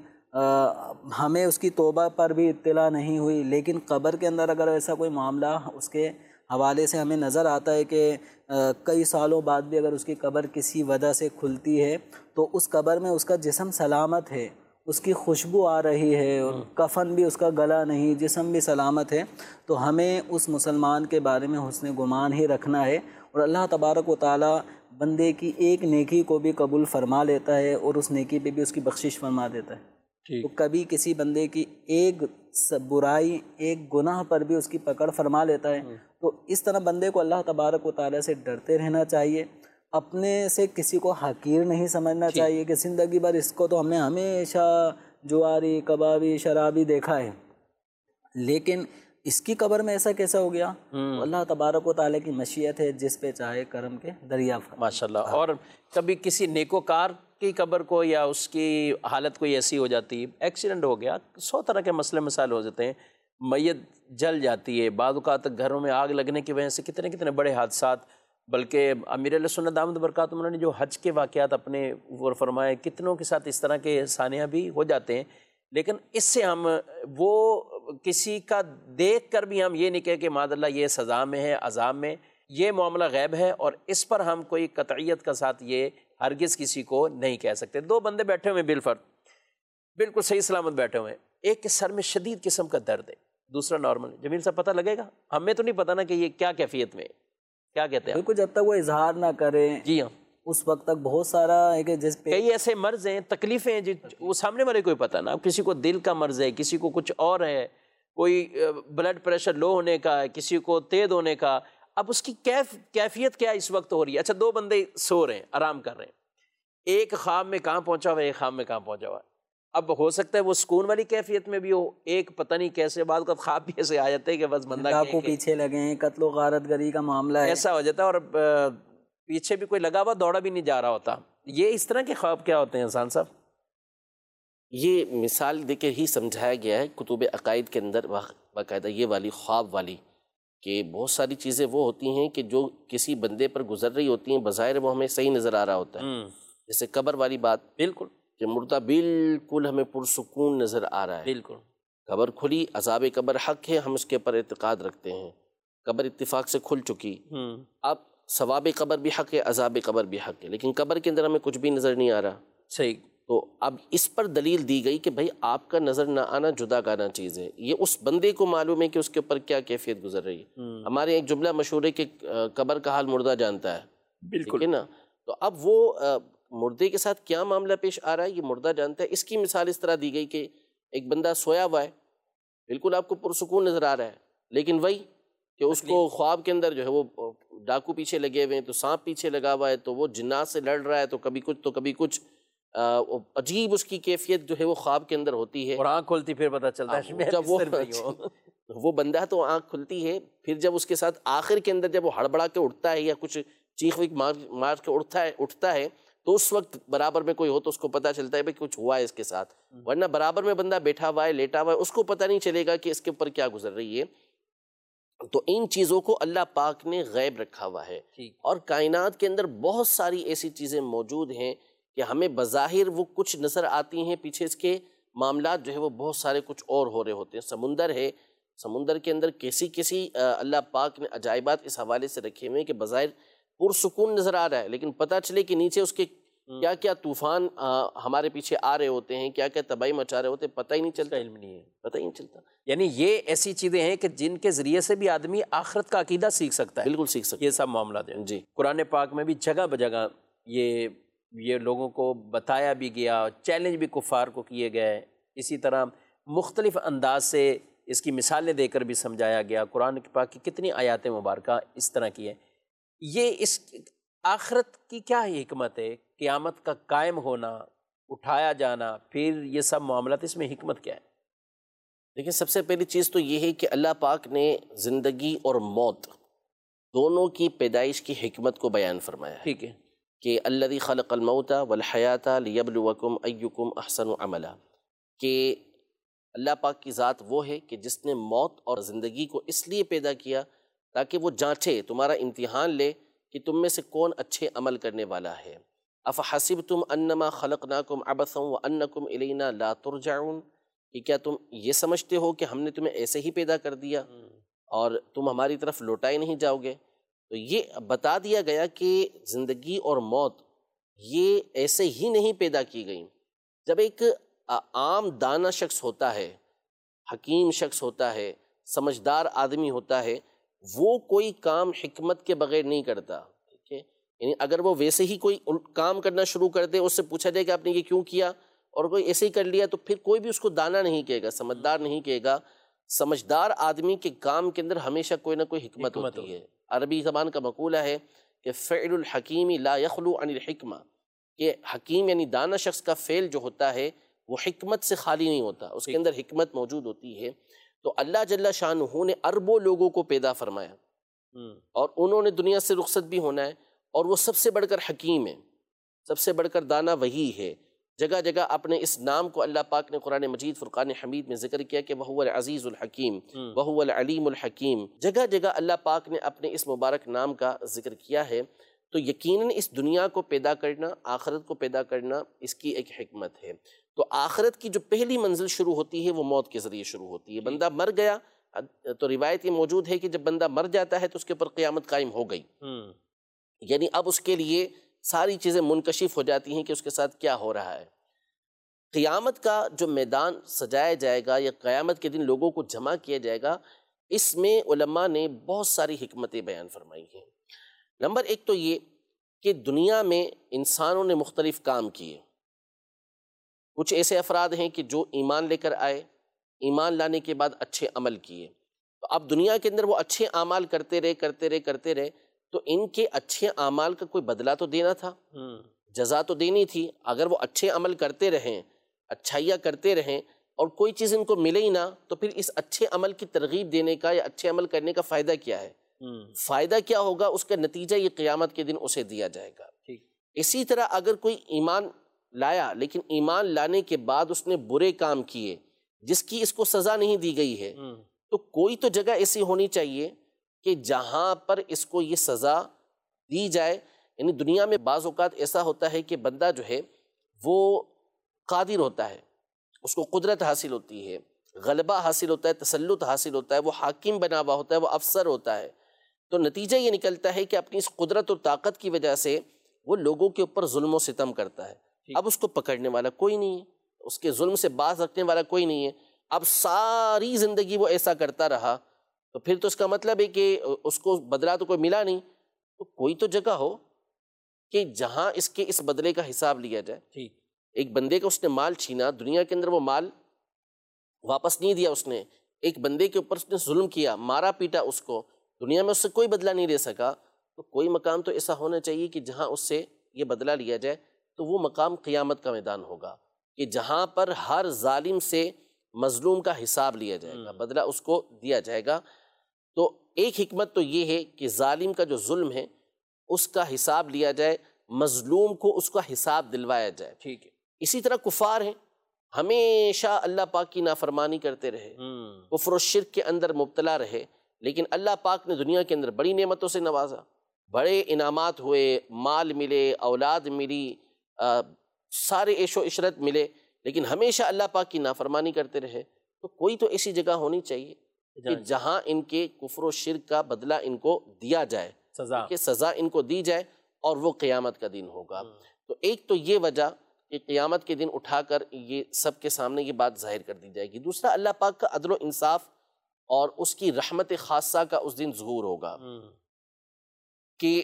ہمیں اس کی توبہ پر بھی اطلاع نہیں ہوئی، لیکن قبر کے اندر اگر ایسا کوئی معاملہ اس کے حوالے سے ہمیں نظر آتا ہے کہ کئی سالوں بعد بھی اگر اس کی قبر کسی وجہ سے کھلتی ہے تو اس قبر میں اس کا جسم سلامت ہے، اس کی خوشبو آ رہی ہے، اور کفن بھی اس کا گلا نہیں، جسم بھی سلامت ہے، تو ہمیں اس مسلمان کے بارے میں حسن گمان ہی رکھنا ہے، اور اللہ تبارک و تعالیٰ بندے کی ایک نیکی کو بھی قبول فرما لیتا ہے اور اس نیکی پہ بھی اس کی بخشش فرما دیتا ہے۔ تو کبھی کسی بندے کی ایک برائی، ایک گناہ پر بھی اس کی پکڑ فرما لیتا ہے۔ تو اس طرح بندے کو اللہ تبارک و تعالیٰ سے ڈرتے رہنا چاہیے، اپنے سے کسی کو حقیر نہیں سمجھنا چاہیے کہ زندگی بھر اس کو تو ہم نے ہمیشہ جواری، کبابی، شرابی دیکھا ہے، لیکن اس کی قبر میں ایسا کیسا ہو گیا؟ تو اللہ تبارک و تعالیٰ کی مشیت ہے، جس پہ چاہے کرم کے دریا فرمائے۔ ماشاءاللہ۔ اور کبھی کسی نیکوکار کی قبر کو یا اس کی حالت کوئی ایسی ہو جاتی، ایکسیڈنٹ ہو گیا، سو طرح کے مسئلے مسائل ہو جاتے ہیں، میت جل جاتی ہے، بعض اوقات گھروں میں آگ لگنے کی وجہ سے کتنے کتنے بڑے حادثات، بلکہ امیر علیہ سنت دامت برکاتہ نے جو حج کے واقعات اپنے اوپر فرمائے، کتنوں کے ساتھ اس طرح کے ثانیہ بھی ہو جاتے ہیں، لیکن اس سے ہم وہ کسی کا دیکھ کر بھی ہم یہ نہیں کہے کہ معاذ اللہ یہ سزا میں ہے، عذاب میں، یہ معاملہ غیب ہے اور اس پر ہم کوئی قطعیت کا ساتھ یہ ہرگز کسی کو نہیں کہہ سکتے۔ دو بندے بیٹھے ہوئے بالفرد، بالکل صحیح سلامت بیٹھے ہوئے، ایک کے سر میں شدید قسم کا درد ہے، دوسرا نارمل ہے۔ جمیل صاحب پتہ لگے گا؟ ہمیں تو نہیں پتہ نا کہ یہ کیا کیفیت میں ہے، کیا کہتے ہیں آپ؟ بالکل، جب تک وہ اظہار نہ کریں جی ہاں، اس وقت تک بہت سارا ہے کہ جس پہ کئی ایسے مرض ہیں، تکلیفیں ہیں، جو وہ سامنے والے کوئی پتہ نہ، کسی کو دل کا مرض ہے، کسی کو کچھ اور ہے، کوئی بلڈ پریشر لو ہونے کا ہے، کسی کو تیز ہونے کا۔ اب اس کی کیف کیفیت کیا اس وقت ہو رہی ہے؟ اچھا، دو بندے سو رہے ہیں، آرام کر رہے ہیں، ایک خواب میں کہاں پہنچا ہوا ہے، ایک خواب میں کہاں پہنچا ہوا ہے۔ اب ہو سکتا ہے وہ سکون والی کیفیت میں بھی ہو، ایک پتہ نہیں کیسے، بعد کا خواب بھی ایسے آ جاتے ہیں کہ بس بندہ ڈاکو کہیں کہ پیچھے لگے ہیں، قتل و غارت گری کا معاملہ ہے، ایسا ہو جاتا ہے، اور پیچھے بھی کوئی لگا ہوا دوڑا بھی نہیں جا رہا ہوتا۔ یہ اس طرح کے خواب کیا ہوتے ہیں انسان صاحب؟ یہ مثال دے کے ہی سمجھایا گیا ہے کتب عقائد کے اندر باقاعدہ یہ والی خواب والی، کہ بہت ساری چیزیں وہ ہوتی ہیں کہ جو کسی بندے پر گزر رہی ہوتی ہیں، بظاہر وہ ہمیں صحیح نظر آ رہا ہوتا ہے، جیسے قبر والی بات، بالکل کہ مردہ بالکل ہمیں پرسکون نظر آ رہا ہے، بالکل، قبر کھلی، عذاب قبر حق ہے، ہم اس کے اوپر اعتقاد رکھتے ہیں، قبر اتفاق سے کھل چکی، اب ثواب قبر بھی حق ہے، عذاب قبر بھی حق ہے، لیکن قبر کے اندر ہمیں کچھ بھی نظر نہیں آ رہا، صحیح۔ تو اب اس پر دلیل دی گئی کہ بھائی آپ کا نظر نہ آنا جدا گانا چیز ہے، یہ اس بندے کو معلوم ہے کہ اس کے اوپر کیا کیفیت گزر رہی ہے۔ ہمارے ایک جملہ مشہور ہے کہ قبر کا حال مردہ جانتا ہے، بالکل، ٹھیک ہے نا؟ تو اب وہ مردے کے ساتھ کیا معاملہ پیش آ رہا ہے یہ مردہ جانتا ہے۔ اس کی مثال اس طرح دی گئی کہ ایک بندہ سویا ہوا ہے، بالکل آپ کو پرسکون نظر آ رہا ہے، لیکن وہی کہ اس کو خواب کے اندر جو ہے وہ ڈاکو پیچھے لگے ہوئے ہیں، تو سانپ پیچھے لگا ہوا ہے، تو وہ جنات سے لڑ رہا ہے، تو کبھی کچھ تو کبھی کچھ، عجیب اس کی کیفیت جو ہے وہ خواب کے اندر ہوتی ہے، اور آنکھ کھلتی پھر پتہ چلتا ہے جب وہ وہ بندہ تو آنکھ کھلتی ہے، پھر جب اس کے ساتھ آخر کے اندر جب وہ ہڑبڑا کے اٹھتا ہے یا کچھ چیخ ویخ مار مار کے اٹھتا ہے اٹھتا ہے تو اس وقت برابر میں کوئی ہو تو اس کو پتہ چلتا ہے کہ کچھ ہوا ہے اس کے ساتھ، ورنہ برابر میں بندہ بیٹھا ہوا ہے لیٹا ہوا ہے اس کو پتہ نہیں چلے گا کہ اس کے اوپر کیا گزر رہی ہے۔ تو ان چیزوں کو اللہ پاک نے غیب رکھا ہوا ہے، اور کائنات کے اندر بہت ساری ایسی چیزیں موجود ہیں کہ ہمیں بظاہر وہ کچھ نظر آتی ہیں، پیچھے اس کے معاملات جو ہے وہ بہت سارے کچھ اور ہو رہے ہوتے ہیں۔ سمندر ہے، سمندر کے اندر کیسی کیسی اللہ پاک نے عجائبات اس حوالے سے رکھے ہوئے ہیں کہ بظاہر پرسکون نظر آ رہا ہے، لیکن پتہ چلے کہ نیچے اس کے کیا کیا طوفان ہمارے پیچھے آ رہے ہوتے ہیں، کیا کیا تباہی مچا رہے ہوتے ہیں، پتہ ہی نہیں چلتا، علم نہیں ہے، پتہ ہی نہیں چلتا۔ یعنی یہ ایسی چیزیں ہیں کہ جن کے ذریعے سے بھی آدمی آخرت کا عقیدہ سیکھ سکتا ہے، بالکل سیکھ سکتا ہے، یہ سب معاملات ہیں۔ جی، قرآن پاک میں بھی جگہ بجگہ یہ یہ لوگوں کو بتایا بھی گیا، چیلنج بھی کفار کو کیے گئے، اسی طرح مختلف انداز سے اس کی مثالیں دے کر بھی سمجھایا گیا۔ قرآن پاک کی کتنی آیات مبارکہ اس طرح کی ہیں۔ یہ اس آخرت کی کیا حکمت ہے؟ قیامت کا قائم ہونا، اٹھایا جانا، پھر یہ سب معاملات، اس میں حکمت کیا ہے؟ لیکن سب سے پہلی چیز تو یہ ہے کہ اللہ پاک نے زندگی اور موت دونوں کی پیدائش کی حکمت کو بیان فرمایا ہے، ٹھیک ہے، کہ الذی خلق الموت والحیات لیبلوکم ایکم احسن عملا، کہ اللہ پاک کی ذات وہ ہے کہ جس نے موت اور زندگی کو اس لیے پیدا کیا تاکہ وہ جانچے، تمہارا امتحان لے کہ تم میں سے کون اچھے عمل کرنے والا ہے۔ افحسبتم انما خلقناکم عبثا وانکم الینا لا ترجعون، کہ کیا تم یہ سمجھتے ہو کہ ہم نے تمہیں ایسے ہی پیدا کر دیا اور تم ہماری طرف لوٹائے نہیں جاؤ گے؟ تو یہ بتا دیا گیا کہ زندگی اور موت یہ ایسے ہی نہیں پیدا کی گئیں۔ جب ایک عام دانہ شخص ہوتا ہے، حکیم شخص ہوتا ہے، سمجھدار آدمی ہوتا ہے، وہ کوئی کام حکمت کے بغیر نہیں کرتا، ٹھیک ہے؟ یعنی اگر وہ ویسے ہی کوئی کام کرنا شروع کر دے، اس سے پوچھا جائے کہ آپ نے یہ کیوں کیا، اور کوئی ایسے ہی کر لیا، تو پھر کوئی بھی اس کو دانہ نہیں کہے گا، سمجھدار نہیں کہے گا۔ سمجھدار آدمی کے کام کے اندر ہمیشہ کوئی نہ کوئی حکمت ہوتی ہے۔ عربی زبان کا مقولہ ہے کہ فعل الحکیم لا یخلو عن الحکمہ، کہ حکیم یعنی دانہ شخص کا فعل جو ہوتا ہے وہ حکمت سے خالی نہیں ہوتا، اس کے اندر حکمت موجود ہوتی ہے۔ تو اللہ جل شانہ نے اربوں لوگوں کو پیدا فرمایا، اور انہوں نے دنیا سے رخصت بھی ہونا ہے، اور وہ سب سے بڑھ کر حکیم ہے، سب سے بڑھ کر دانا وہی ہے۔ جگہ جگہ اپنے اس نام کو اللہ پاک نے قرآن مجید فرقان حمید میں ذکر کیا کہ وَهُوَ الْعَزِيزُ الْحَكِيمُ وَهُوَ الْعَلِيمُ الْحَكِيمُ، جگہ جگہ اللہ پاک نے اپنے اس مبارک نام کا ذکر کیا ہے۔ تو یقیناً اس دنیا کو پیدا کرنا، آخرت کو پیدا کرنا، اس کی ایک حکمت ہے۔ تو آخرت کی جو پہلی منزل شروع ہوتی ہے وہ موت کے ذریعے شروع ہوتی ہے۔ بندہ مر گیا تو روایت یہ موجود ہے کہ جب بندہ مر جاتا ہے تو اس کے اوپر قیامت قائم ہو گئی، یعنی اب اس کے لیے ساری چیزیں منکشف ہو جاتی ہیں کہ اس کے ساتھ کیا ہو رہا ہے۔ قیامت کا جو میدان سجایا جائے گا یا قیامت کے دن لوگوں کو جمع کیا جائے گا، اس میں علماء نے بہت ساری حکمتیں بیان فرمائی ہیں۔ نمبر ایک تو یہ کہ دنیا میں انسانوں نے مختلف کام کیے۔ کچھ ایسے افراد ہیں کہ جو ایمان لے کر آئے، ایمان لانے کے بعد اچھے عمل کیے، تو اب دنیا کے اندر وہ اچھے اعمال کرتے رہے کرتے رہے کرتے رہے تو ان کے اچھے اعمال کا کوئی بدلہ تو دینا تھا، جزا تو دینی تھی۔ اگر وہ اچھے عمل کرتے رہیں، اچھائیاں کرتے رہیں اور کوئی چیز ان کو ملے ہی نہ، تو پھر اس اچھے عمل کی ترغیب دینے کا یا اچھے عمل کرنے کا فائدہ کیا ہے؟ فائدہ کیا ہوگا؟ اس کا نتیجہ یہ قیامت کے دن اسے دیا جائے گا۔ اسی طرح اگر کوئی ایمان لایا لیکن ایمان لانے کے بعد اس نے برے کام کیے جس کی اس کو سزا نہیں دی گئی ہے، تو کوئی تو جگہ ایسی ہونی چاہیے کہ جہاں پر اس کو یہ سزا دی جائے۔ یعنی دنیا میں بعض اوقات ایسا ہوتا ہے کہ بندہ جو ہے وہ قادر ہوتا ہے، اس کو قدرت حاصل ہوتی ہے، غلبہ حاصل ہوتا ہے، تسلط حاصل ہوتا ہے، وہ حاکم بنا ہوا ہوتا ہے، وہ افسر ہوتا ہے، تو نتیجہ یہ نکلتا ہے کہ اپنی اس قدرت اور طاقت کی وجہ سے وہ لوگوں کے اوپر ظلم و ستم کرتا ہے۔ اب اس کو پکڑنے والا کوئی نہیں ہے، اس کے ظلم سے باز رکھنے والا کوئی نہیں ہے۔ اب ساری زندگی وہ ایسا کرتا رہا تو پھر تو اس کا مطلب ہے کہ اس کو بدلہ تو کوئی ملا نہیں، تو کوئی تو جگہ ہو کہ جہاں اس کے اس بدلے کا حساب لیا جائے۔ ایک بندے کا اس نے مال چھینا، دنیا کے اندر وہ مال واپس نہیں دیا اس نے، ایک بندے کے اوپر اس نے ظلم کیا، مارا پیٹا اس کو، دنیا میں اس سے کوئی بدلہ نہیں لے سکا، تو کوئی مقام تو ایسا ہونا چاہیے کہ جہاں اس سے یہ بدلہ لیا جائے، تو وہ مقام قیامت کا میدان ہوگا کہ جہاں پر ہر ظالم سے مظلوم کا حساب لیا جائے گا، بدلہ اس کو دیا جائے گا۔ تو ایک حکمت تو یہ ہے کہ ظالم کا جو ظلم ہے اس کا حساب لیا جائے، مظلوم کو اس کا حساب دلوایا جائے۔ ٹھیک ہے، اسی طرح کفار ہیں، ہمیشہ اللہ پاک کی نافرمانی کرتے رہے، کفر و شرک کے اندر مبتلا رہے، لیکن اللہ پاک نے دنیا کے اندر بڑی نعمتوں سے نوازا، بڑے انعامات ہوئے، مال ملے، اولاد ملی، سارے عیش و عشرت ملے، لیکن ہمیشہ اللہ پاک کی نافرمانی کرتے رہے۔ تو کوئی تو ایسی جگہ ہونی چاہیے کہ جہاں ان کے کفر و شرک کا بدلہ ان کو دیا جائے، سزا کہ سزا ان کو دی جائے، اور وہ قیامت کا دن ہوگا۔ تو ایک تو یہ وجہ کہ قیامت کے دن اٹھا کر یہ سب کے سامنے یہ بات ظاہر کر دی جائے گی۔ دوسرا، اللہ پاک کا عدل و انصاف اور اس کی رحمت خاصہ کا اس دن ظہور ہوگا کہ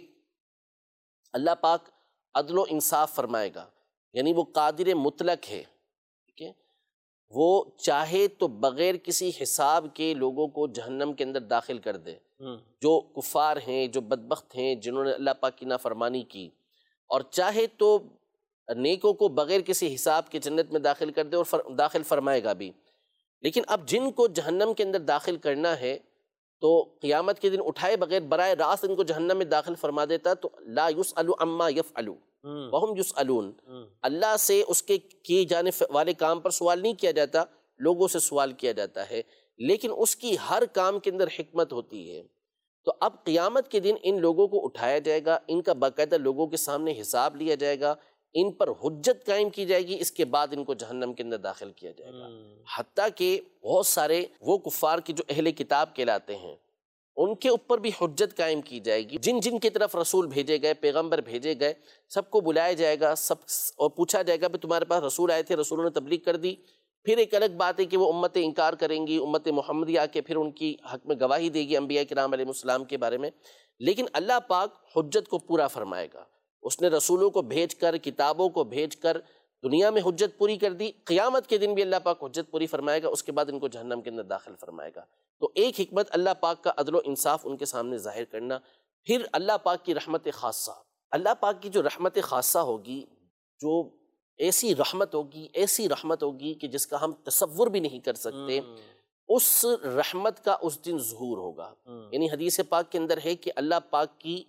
اللہ پاک عدل و انصاف فرمائے گا، یعنی وہ قادر مطلق ہے، ٹھیک ہے، وہ چاہے تو بغیر کسی حساب کے لوگوں کو جہنم کے اندر داخل کر دے، جو کفار ہیں، جو بدبخت ہیں، جنہوں نے اللہ پاک کی نافرمانی کی، اور چاہے تو نیکوں کو بغیر کسی حساب کے جنت میں داخل کر دے اور داخل فرمائے گا بھی۔ لیکن اب جن کو جہنم کے اندر داخل کرنا ہے تو قیامت کے دن اٹھائے بغیر براہ راست ان کو جہنم میں داخل فرما دیتا، تو لا یسأل عما یفعل وہم یسألون، اللہ سے اس کے کیے جانے والے کام پر سوال نہیں کیا جاتا، لوگوں سے سوال کیا جاتا ہے، لیکن اس کی ہر کام کے اندر حکمت ہوتی ہے۔ تو اب قیامت کے دن ان لوگوں کو اٹھایا جائے گا، ان کا باقاعدہ لوگوں کے سامنے حساب لیا جائے گا، ان پر حجت قائم کی جائے گی، اس کے بعد ان کو جہنم کے اندر داخل کیا جائے گا۔ حتیٰ کہ بہت سارے وہ کفار کی جو اہل کتاب کہلاتے ہیں ان کے اوپر بھی حجت قائم کی جائے گی، جن جن کی طرف رسول بھیجے گئے، پیغمبر بھیجے گئے، سب کو بلایا جائے گا، سب اور پوچھا جائے گا کہ تمہارے پاس رسول آئے تھے، رسولوں نے تبلیغ کر دی۔ پھر ایک الگ بات ہے کہ وہ امت انکار کریں گی، امت محمدی آ کے پھر ان کی حق میں گواہی دے گی انبیاء کرام علیہ السلام کے بارے میں، لیکن اللہ پاک حجت کو پورا فرمائے گا۔ اس نے رسولوں کو بھیج کر، کتابوں کو بھیج کر دنیا میں حجت پوری کر دی، قیامت کے دن بھی اللہ پاک حجت پوری فرمائے گا، اس کے بعد ان کو جہنم کے اندر داخل فرمائے گا۔ تو ایک حکمت اللہ پاک کا عدل و انصاف ان کے سامنے ظاہر کرنا۔ پھر اللہ پاک کی رحمت خاصہ، اللہ پاک کی جو رحمت خاصہ ہوگی، جو ایسی رحمت ہوگی، ایسی رحمت ہوگی کہ جس کا ہم تصور بھی نہیں کر سکتے، اس رحمت کا اس دن ظہور ہوگا۔ یعنی حدیث پاک کے اندر ہے کہ اللہ پاک کی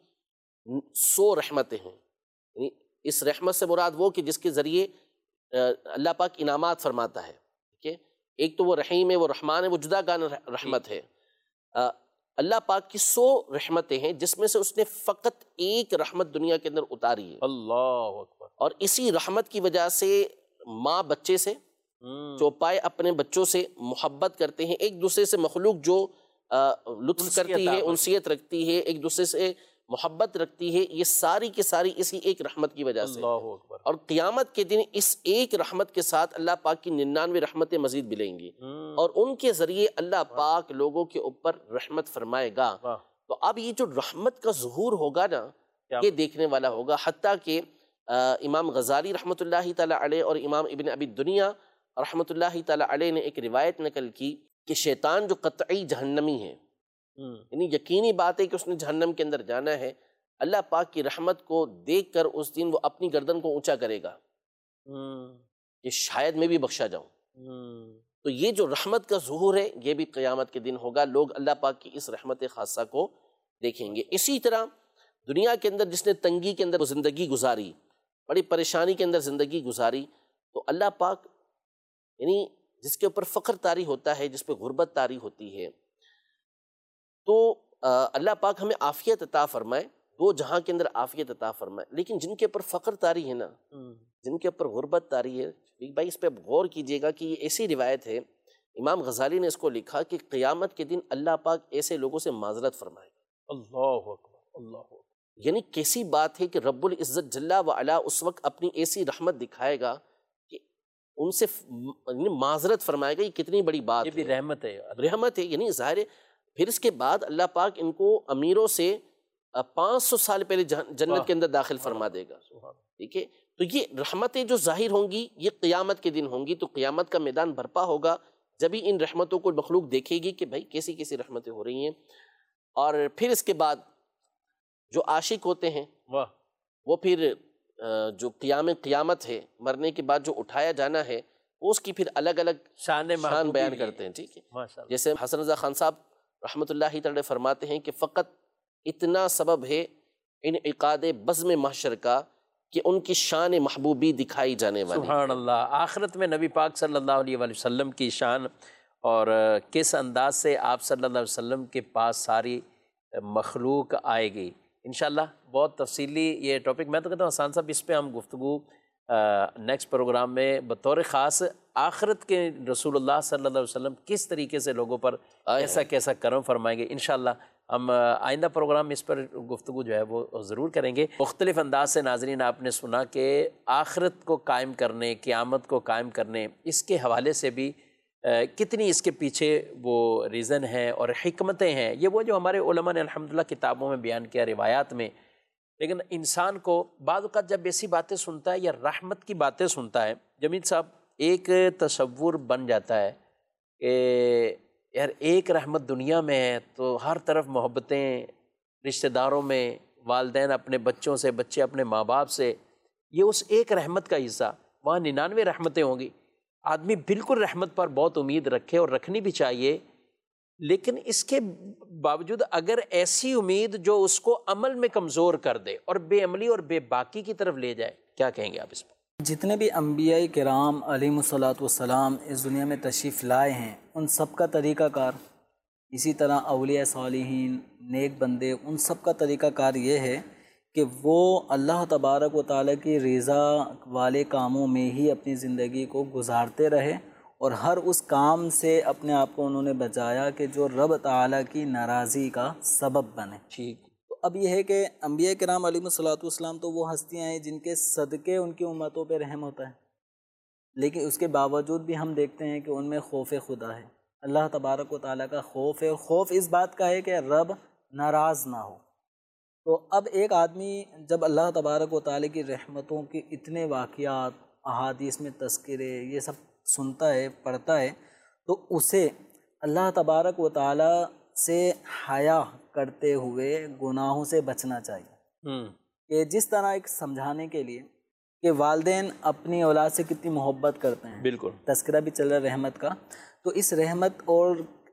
سو رحمتیں ہیں، یعنی اس رحمت سے مراد وہ کہ جس کے ذریعے اللہ پاک انعامات فرماتا ہے، ٹھیک ہے، ایک تو وہ رحیم ہے، وہ رحمان ہے، وہ جدا گانا رحمت ہے۔ اللہ پاک کی سو رحمتیں ہیں جس میں سے اس نے فقط ایک رحمت دنیا کے اندر اتاری ہے، اللہ اکبر، اور اسی رحمت کی وجہ سے ماں بچے سے، چوپائے اپنے بچوں سے محبت کرتے ہیں، ایک دوسرے سے مخلوق جو لطف کرتی ہے، انسیت رکھتی ہے، ایک دوسرے سے محبت رکھتی ہے، یہ ساری کی ساری اسی ایک رحمت کی وجہ سے، اللہ اکبر۔ اور قیامت کے دن اس ایک رحمت کے ساتھ اللہ پاک کی ننانوے رحمتیں مزید ملیں گی، اور ان کے ذریعے اللہ پاک لوگوں کے اوپر رحمت فرمائے گا۔ تو اب یہ جو رحمت کا ظہور ہوگا نا، یہ دیکھنے والا ہوگا، حتیٰ کہ امام غزالی رحمۃ اللہ تعالیٰ علیہ اور امام ابن ابی دنیا رحمۃ اللہ تعالیٰ علیہ نے ایک روایت نقل کی کہ شیطان جو قطعی جہنمی ہے، یعنی یقینی بات ہے کہ اس نے جہنم کے اندر جانا ہے، اللہ پاک کی رحمت کو دیکھ کر اس دن وہ اپنی گردن کو اونچا کرے گا کہ شاید میں بھی بخشا جاؤں۔ تو یہ جو رحمت کا ظہور ہے یہ بھی قیامت کے دن ہوگا، لوگ اللہ پاک کی اس رحمت خاصہ کو دیکھیں گے۔ اسی طرح دنیا کے اندر جس نے تنگی کے اندر زندگی گزاری، بڑی پریشانی کے اندر زندگی گزاری، تو اللہ پاک یعنی جس کے اوپر فقر طاری ہوتا ہے، جس پہ غربت طاری ہوتی ہے، تو اللہ پاک ہمیں عافیت عطا فرمائے، دو جہاں کے اندر عافیت عطا فرمائے۔ لیکن جن کے اوپر فقر طاری ہے نا، جن کے اوپر غربت طاری ہے، بھائی اس پہ غور کیجئے گا کہ یہ ایسی روایت ہے، امام غزالی نے اس کو لکھا کہ قیامت کے دن اللہ پاک ایسے لوگوں سے معذرت فرمائے گا۔ اللہ اکبر، اللہ اکبر۔ یعنی کیسی بات ہے کہ رب العزت جل وعلا اس وقت اپنی ایسی رحمت دکھائے گا کہ ان سے معذرت فرمائے گا۔ یہ کتنی بڑی بات ہے، یہ بھی رحمت ہے، رحمت ہے۔ یعنی ظاہر ہے پھر اس کے بعد اللہ پاک ان کو امیروں سے پانچ سو سال پہلے جنت کے اندر داخل فرما دے گا، ٹھیک ہے۔ تو یہ رحمتیں جو ظاہر ہوں گی یہ قیامت کے دن ہوں گی، تو قیامت کا میدان بھرپا ہوگا، جبھی ان رحمتوں کو مخلوق دیکھے گی کہ بھائی کیسی کیسی رحمتیں ہو رہی ہیں۔ اور پھر اس کے بعد جو عاشق ہوتے ہیں وہ پھر جو قیام قیامت ہے، مرنے کے بعد جو اٹھایا جانا ہے، وہ اس کی پھر الگ الگ شان شان بیان کرتے ہیں، ٹھیک ہے۔ جیسے حسن رضا خان صاحب رحمۃ اللہ تعالی فرماتے ہیں کہ فقط اتنا سبب ہے انعقاد بزم محشر کا کہ ان کی شان محبوبی دکھائی جانے والی۔ سبحان اللہ۔ آخرت میں نبی پاک صلی اللہ علیہ وآلہ وسلم کی شان، اور کس انداز سے آپ صلی اللہ علیہ وسلم کے پاس ساری مخلوق آئے گی، انشاءاللہ بہت تفصیلی یہ ٹاپک، میں تو کہتا ہوں حسان صاحب اس پہ ہم گفتگو نیکسٹ پروگرام میں بطور خاص آخرت کے رسول اللہ صلی اللہ علیہ وسلم کس طریقے سے لوگوں پر ایسا کیسا کرم فرمائیں گے، انشاءاللہ ہم آئندہ پروگرام میں اس پر گفتگو جو ہے وہ ضرور کریں گے۔ مختلف انداز سے ناظرین آپ نے سنا کہ آخرت کو قائم کرنے، قیامت کو قائم کرنے، اس کے حوالے سے بھی کتنی اس کے پیچھے وہ ریزن ہیں اور حکمتیں ہیں، یہ وہ جو ہمارے علماء نے الحمدللہ کتابوں میں بیان کیا، روایات میں۔ لیکن انسان کو بعض اوقات جب ایسی باتیں سنتا ہے یا رحمت کی باتیں سنتا ہے، جمیل صاحب ایک تصور بن جاتا ہے کہ یار ایک رحمت دنیا میں ہے تو ہر طرف محبتیں، رشتہ داروں میں، والدین اپنے بچوں سے، بچے اپنے ماں باپ سے، یہ اس ایک رحمت کا حصہ، وہاں ننانوے رحمتیں ہوں گی۔ آدمی بالکل رحمت پر بہت امید رکھے اور رکھنی بھی چاہیے، لیکن اس کے باوجود اگر ایسی امید جو اس کو عمل میں کمزور کر دے اور بے عملی اور بے باکی کی طرف لے جائے، کیا کہیں گے آپ اس پر؟ جتنے بھی انبیاء کرام علیہم الصلاۃ والسلام اس دنیا میں تشریف لائے ہیں، ان سب کا طریقہ کار، اسی طرح اولیاء صالحین، نیک بندے، ان سب کا طریقہ کار یہ ہے کہ وہ اللہ تبارک و تعالیٰ کی رضا والے کاموں میں ہی اپنی زندگی کو گزارتے رہے، اور ہر اس کام سے اپنے آپ کو انہوں نے بچایا کہ جو رب تعالیٰ کی ناراضی کا سبب بنے۔ ٹھیک۔ تو اب یہ ہے کہ انبیاء کرام علیہم الصلاۃ والسلام تو وہ ہستیاں ہیں جن کے صدقے ان کی امتوں پہ رحم ہوتا ہے، لیکن اس کے باوجود بھی ہم دیکھتے ہیں کہ ان میں خوف خدا ہے، اللہ تبارک و تعالیٰ کا خوف ہے، اور خوف اس بات کا ہے کہ رب ناراض نہ ہو۔ تو اب ایک آدمی جب اللہ تبارک و تعالیٰ کی رحمتوں کے اتنے واقعات، احادیث میں تذکرے، یہ سب سنتا ہے، پڑھتا ہے، تو اسے اللہ تبارک و تعالیٰ سے حیا کرتے ہوئے گناہوں سے بچنا چاہیے۔ کہ جس طرح ایک سمجھانے کے لیے کہ والدین اپنی اولاد سے کتنی محبت کرتے ہیں، بالکل تذکرہ بھی چل رہا ہے رحمت کا، تو اس رحمت اور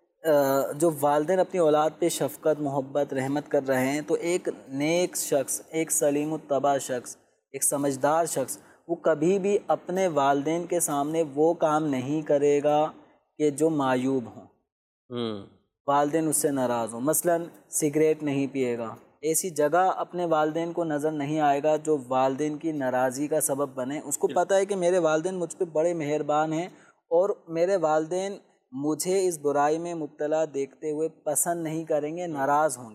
جو والدین اپنی اولاد پہ شفقت، محبت، رحمت کر رہے ہیں، تو ایک نیک شخص، ایک سلیم الطبع شخص، ایک سمجھدار شخص، وہ کبھی بھی اپنے والدین کے سامنے وہ کام نہیں کرے گا کہ جو معیوب ہوں، والدین اس سے ناراض ہوں۔ مثلا سگریٹ نہیں پیے گا، ایسی جگہ اپنے والدین کو نظر نہیں آئے گا جو والدین کی ناراضی کا سبب بنے۔ اس کو پتہ ہے کہ میرے والدین مجھ پہ بڑے مہربان ہیں، اور میرے والدین مجھے اس برائی میں مبتلا دیکھتے ہوئے پسند نہیں کریں گے، ناراض ہوں گے۔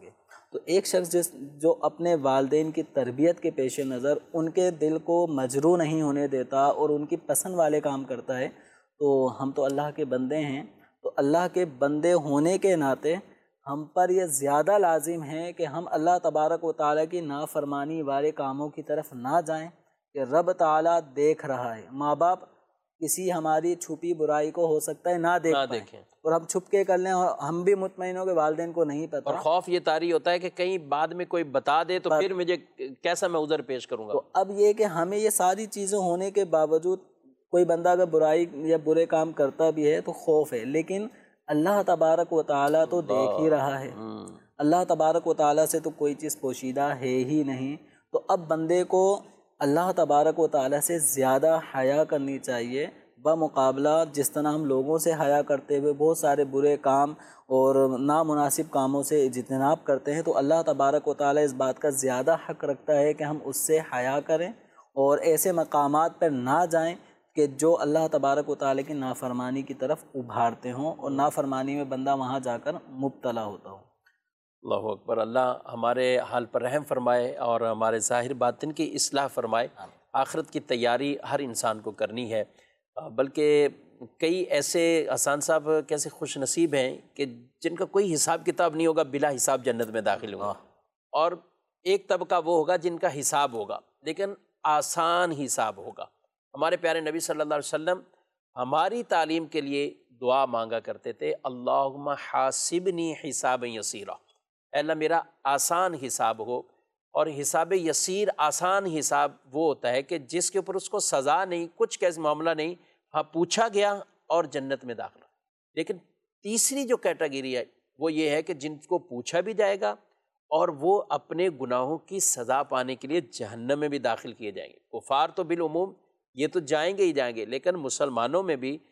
تو ایک شخص جس جو اپنے والدین کی تربیت کے پیش نظر ان کے دل کو مجروح نہیں ہونے دیتا اور ان کی پسند والے کام کرتا ہے، تو ہم تو اللہ کے بندے ہیں، تو اللہ کے بندے ہونے کے ناطے ہم پر یہ زیادہ لازم ہے کہ ہم اللہ تبارک و تعالیٰ کی نافرمانی والے کاموں کی طرف نہ جائیں کہ رب تعالیٰ دیکھ رہا ہے۔ ماں باپ کسی ہماری چھپی برائی کو ہو سکتا ہے نہ دیکھ نہ پائیں، دیکھیں، اور ہم چھپ کے کر لیں اور ہم بھی مطمئن ہوں کہ والدین کو نہیں پتہ، اور خوف یہ طاری ہوتا ہے کہ کہیں بعد میں کوئی بتا دے تو پھر مجھے کیسا میں عذر پیش کروں گا۔ تو اب یہ کہ ہمیں یہ ساری چیزیں ہونے کے باوجود کوئی بندہ اگر برائی یا برے کام کرتا بھی ہے تو خوف ہے، لیکن اللہ تبارک و تعالیٰ تو دیکھ ہی رہا ہے، اللہ تبارک و تعالیٰ سے تو کوئی چیز پوشیدہ ہے ہی نہیں۔ تو اب بندے کو اللہ تبارک و تعالیٰ سے زیادہ حیا کرنی چاہیے بمقابلہ جس طرح ہم لوگوں سے حیا کرتے ہوئے بہت سارے برے کام اور نامناسب کاموں سے اجتناب کرتے ہیں، تو اللہ تبارک و تعالیٰ اس بات کا زیادہ حق رکھتا ہے کہ ہم اس سے حیا کریں اور ایسے مقامات پر نہ جائیں کہ جو اللہ تبارک و تعالیٰ کی نافرمانی کی طرف ابھارتے ہوں اور نافرمانی میں بندہ وہاں جا کر مبتلا ہوتا ہو۔ اللہ اکبر، اللہ ہمارے حال پر رحم فرمائے اور ہمارے ظاہر باطن کی اصلاح فرمائے۔ آخرت کی تیاری ہر انسان کو کرنی ہے، بلکہ کئی ایسے حسان صاحب کیسے خوش نصیب ہیں کہ جن کا کوئی حساب کتاب نہیں ہوگا، بلا حساب جنت میں داخل ہوگا، اور ایک طبقہ وہ ہوگا جن کا حساب ہوگا لیکن آسان حساب ہوگا۔ ہمارے پیارے نبی صلی اللہ علیہ وسلم ہماری تعلیم کے لیے دعا مانگا کرتے تھے، اللہم حاسبنی حسابا یسیرا، اے اللہ میرا آسان حساب ہو۔ اور حساب یسیر آسان حساب وہ ہوتا ہے کہ جس کے اوپر اس کو سزا نہیں، کچھ کیسے معاملہ نہیں، ہاں پوچھا گیا اور جنت میں داخلہ۔ لیکن تیسری جو کیٹیگری ہے وہ یہ ہے کہ جن کو پوچھا بھی جائے گا اور وہ اپنے گناہوں کی سزا پانے کے لیے جہنم میں بھی داخل کیے جائیں گے۔ کفار تو بالعموم یہ تو جائیں گے ہی جائیں گے، لیکن مسلمانوں میں بھی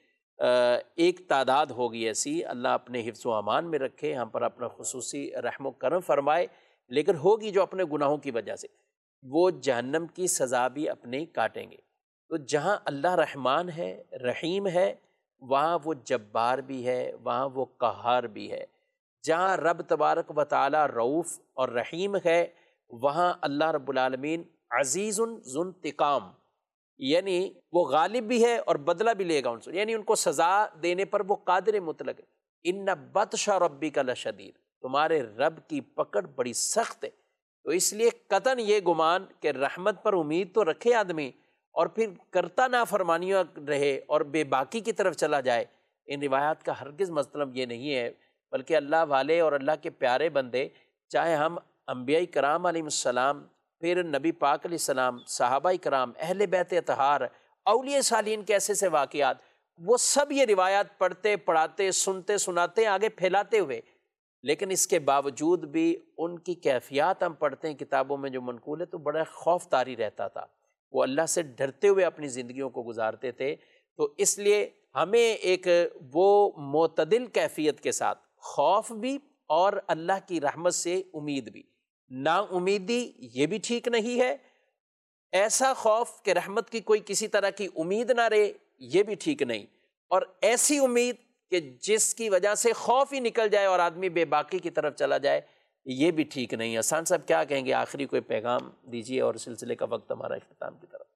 ایک تعداد ہوگی ایسی، اللہ اپنے حفظ و امان میں رکھے، ہم پر اپنا خصوصی رحم و کرم فرمائے، لیکن ہوگی جو اپنے گناہوں کی وجہ سے وہ جہنم کی سزا بھی اپنے کاٹیں گے۔ تو جہاں اللہ رحمان ہے، رحیم ہے، وہاں وہ جبار بھی ہے، وہاں وہ قہار بھی ہے۔ جہاں رب تبارک و تعالی رؤوف اور رحیم ہے، وہاں اللہ رب العالمین عزیز ذو انتقام، یعنی وہ غالب بھی ہے اور بدلہ بھی لے گا ان سے، یعنی ان کو سزا دینے پر وہ قادر مطلق ہے۔ ان بطش ربک لشدید، تمہارے رب کی پکڑ بڑی سخت ہے۔ تو اس لیے قطعاً یہ گمان کہ رحمت پر امید تو رکھے آدمی اور پھر کرتا نافرمانیاں رہے اور بے باکی کی طرف چلا جائے، ان روایات کا ہرگز مطلب یہ نہیں ہے، بلکہ اللہ والے اور اللہ کے پیارے بندے، چاہے ہم انبیاء کرام علیہ السلام، پھر نبی پاک علیہ السلام، صحابہ کرام، اہل بیت اطہار، اولیاء صالحین کے ایسے سے واقعات، وہ سب یہ روایات پڑھتے پڑھاتے سنتے سناتے آگے پھیلاتے ہوئے، لیکن اس کے باوجود بھی ان کی کیفیات ہم پڑھتے ہیں کتابوں میں جو منقول ہے تو بڑا خوف طاری رہتا تھا، وہ اللہ سے ڈرتے ہوئے اپنی زندگیوں کو گزارتے تھے۔ تو اس لیے ہمیں ایک وہ معتدل کیفیت کے ساتھ خوف بھی اور اللہ کی رحمت سے امید بھی، نا امیدی یہ بھی ٹھیک نہیں ہے، ایسا خوف کہ رحمت کی کوئی کسی طرح کی امید نہ رہے یہ بھی ٹھیک نہیں، اور ایسی امید کہ جس کی وجہ سے خوف ہی نکل جائے اور آدمی بے باکی کی طرف چلا جائے یہ بھی ٹھیک نہیں ہے۔ حسان صاحب کیا کہیں گے؟ آخری کوئی پیغام دیجیے اور سلسلے کا وقت ہمارا اختتام کی طرف۔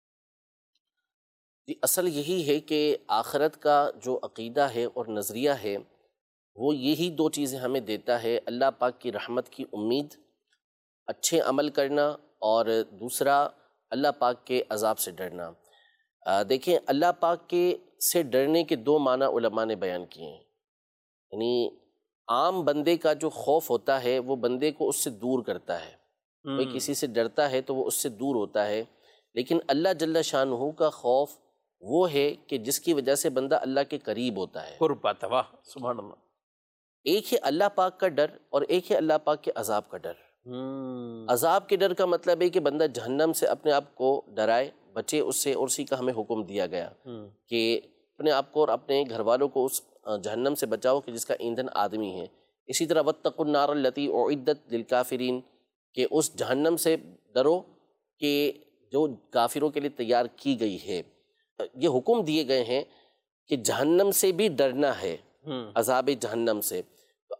جی، اصل یہی ہے کہ آخرت کا جو عقیدہ ہے اور نظریہ ہے وہ یہی دو چیزیں ہمیں دیتا ہے، اللہ پاک کی رحمت کی امید، اچھے عمل کرنا، اور دوسرا اللہ پاک کے عذاب سے ڈرنا۔ دیکھیں، اللہ پاک کے سے ڈرنے کے دو معنی علماء نے بیان کیے ہیں، یعنی عام بندے کا جو خوف ہوتا ہے وہ بندے کو اس سے دور کرتا ہے، کوئی کسی سے ڈرتا ہے تو وہ اس سے دور ہوتا ہے، لیکن اللہ جل شانہ کا خوف وہ ہے کہ جس کی وجہ سے بندہ اللہ کے قریب ہوتا ہے، قرب پاتا۔ واہ سبحان اللہ۔ ایک ہے اللہ پاک کا ڈر اور ایک ہے اللہ پاک کے عذاب کا ڈر۔ عذاب کے ڈر کا مطلب ہے کہ بندہ جہنم سے اپنے آپ کو ڈرائے، بچے اس سے، اور اسی کا ہمیں حکم دیا گیا کہ اپنے آپ کو اور اپنے گھر والوں کو اس جہنم سے بچاؤ کہ جس کا ایندھن آدمی ہے۔ اسی طرح واتقوا النار التی اعدت للکافرین، کہ اس جہنم سے ڈرو کہ جو کافروں کے لیے تیار کی گئی ہے۔ یہ حکم دیے گئے ہیں کہ جہنم سے بھی ڈرنا ہے، عذاب جہنم سے۔ تو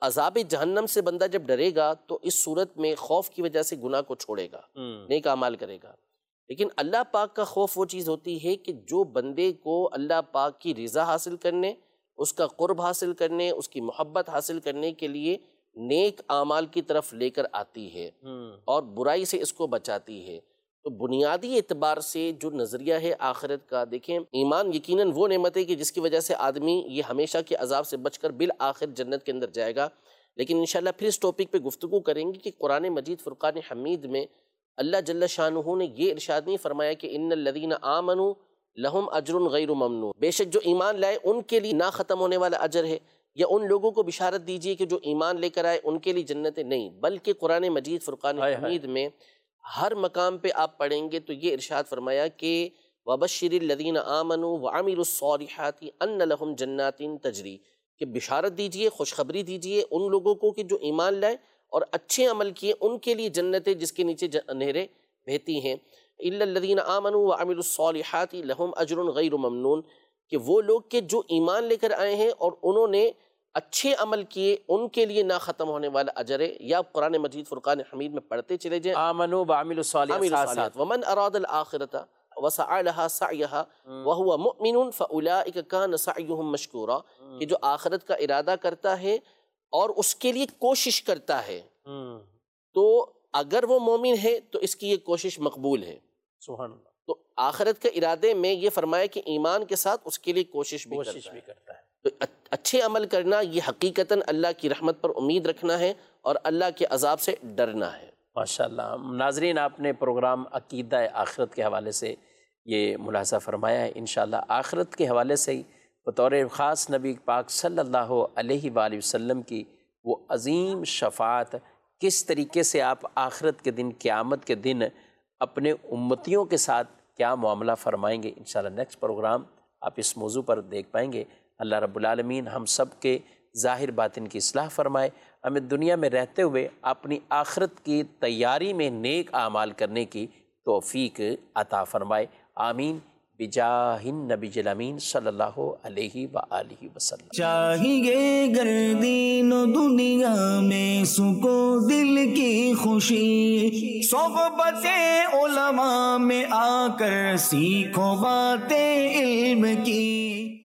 عذاب جہنم سے بندہ جب ڈرے گا تو اس صورت میں خوف کی وجہ سے گناہ کو چھوڑے گا، نیک اعمال کرے گا۔ لیکن اللہ پاک کا خوف وہ چیز ہوتی ہے کہ جو بندے کو اللہ پاک کی رضا حاصل کرنے، اس کا قرب حاصل کرنے، اس کی محبت حاصل کرنے کے لیے نیک اعمال کی طرف لے کر آتی ہے اور برائی سے اس کو بچاتی ہے۔ تو بنیادی اعتبار سے جو نظریہ ہے آخرت کا، دیکھیں ایمان یقیناً وہ نعمت ہے کہ جس کی وجہ سے آدمی یہ ہمیشہ کے عذاب سے بچ کر بالآخر جنت کے اندر جائے گا۔ لیکن انشاءاللہ پھر اس ٹاپک پہ گفتگو کریں گے کہ قرآن مجید فرقان حمید میں اللہ جل شانہ نے یہ ارشاد نہیں فرمایا کہ ان الذین آمنوا لہم اجر غیر ممنون، بے شک جو ایمان لائے ان کے لیے نہ ختم ہونے والا اجر ہے، یا ان لوگوں کو بشارت دیجئے کہ جو ایمان لے کر آئے ان کے لیے جنتیں نہیں، بلکہ قرآن مجید فرقان حمید میں ہر مقام پہ آپ پڑھیں گے تو یہ ارشاد فرمایا کہ وَبَشِّرِ الَّذِينَ آمَنُوا وَعَمِلُوا الصَّالِحَاتِ أَنَّ لَهُمْ جَنَّاتٍ تَجْرِي، کہ بشارت دیجئے، خوشخبری دیجئے ان لوگوں کو کہ جو ایمان لائے اور اچھے عمل کیے، ان کے لیے جنتیں جس کے نیچے نہریں بہتی ہیں۔ إِلَّا الَّذِينَ آمَنُوا وَعَمِلُوا الصَّالِحَاتِ لَهُمْ أَجْرٌ غَيْرُ مَمْنُونٍ، کہ وہ لوگ کہ جو ایمان لے کر آئے ہیں اور انہوں نے اچھے عمل کیے، ان کے لیے نہ ختم ہونے والا اجر ہے۔ یا آپ قرآن مجید فرقان حمید میں پڑھتے چلے جائیں، آمنوا وعملوا الصالحات ومن اراد الآخرۃ وسعى لها سعيها وهو مؤمن فاولئك كان سعيهم مشكورا، کہ جو آخرت کا ارادہ کرتا ہے اور اس کے لیے کوشش کرتا ہے تو اگر وہ مومن ہے تو اس کی یہ کوشش مقبول ہے۔ سبحان اللہ۔ تو آخرت کے ارادے میں یہ فرمایا کہ ایمان کے ساتھ اس کے لیے کوشش بھی کوشش کرتا بھی ہے۔ کرتا ہے۔ تو اچھے عمل کرنا یہ حقیقتاً اللہ کی رحمت پر امید رکھنا ہے اور اللہ کے عذاب سے ڈرنا ہے۔ ماشاءاللہ۔ ناظرین، آپ نے پروگرام عقیدہ آخرت کے حوالے سے یہ ملاحظہ فرمایا ہے۔ انشاءاللہ آخرت کے حوالے سے ہی بطور خاص نبی پاک صلی اللہ علیہ وآلہ وسلم کی وہ عظیم شفاعت، کس طریقے سے آپ آخرت کے دن، قیامت کے دن اپنے امتیوں کے ساتھ کیا معاملہ فرمائیں گے، انشاءاللہ نیکسٹ پروگرام آپ اس موضوع پر دیکھ پائیں گے۔ اللہ رب العالمین ہم سب کے ظاہر باطن کی اصلاح فرمائے، ہمیں دنیا میں رہتے ہوئے اپنی آخرت کی تیاری میں نیک اعمال کرنے کی توفیق عطا فرمائے، آمین، بجاہ النبی الامین صلی اللہ علیہ وآلہ وسلم۔ چاہیے گردین و دنیا میں سکو دل کی خوشی، صحبت علماء میں آ کر سیکھو باتیں علم کی۔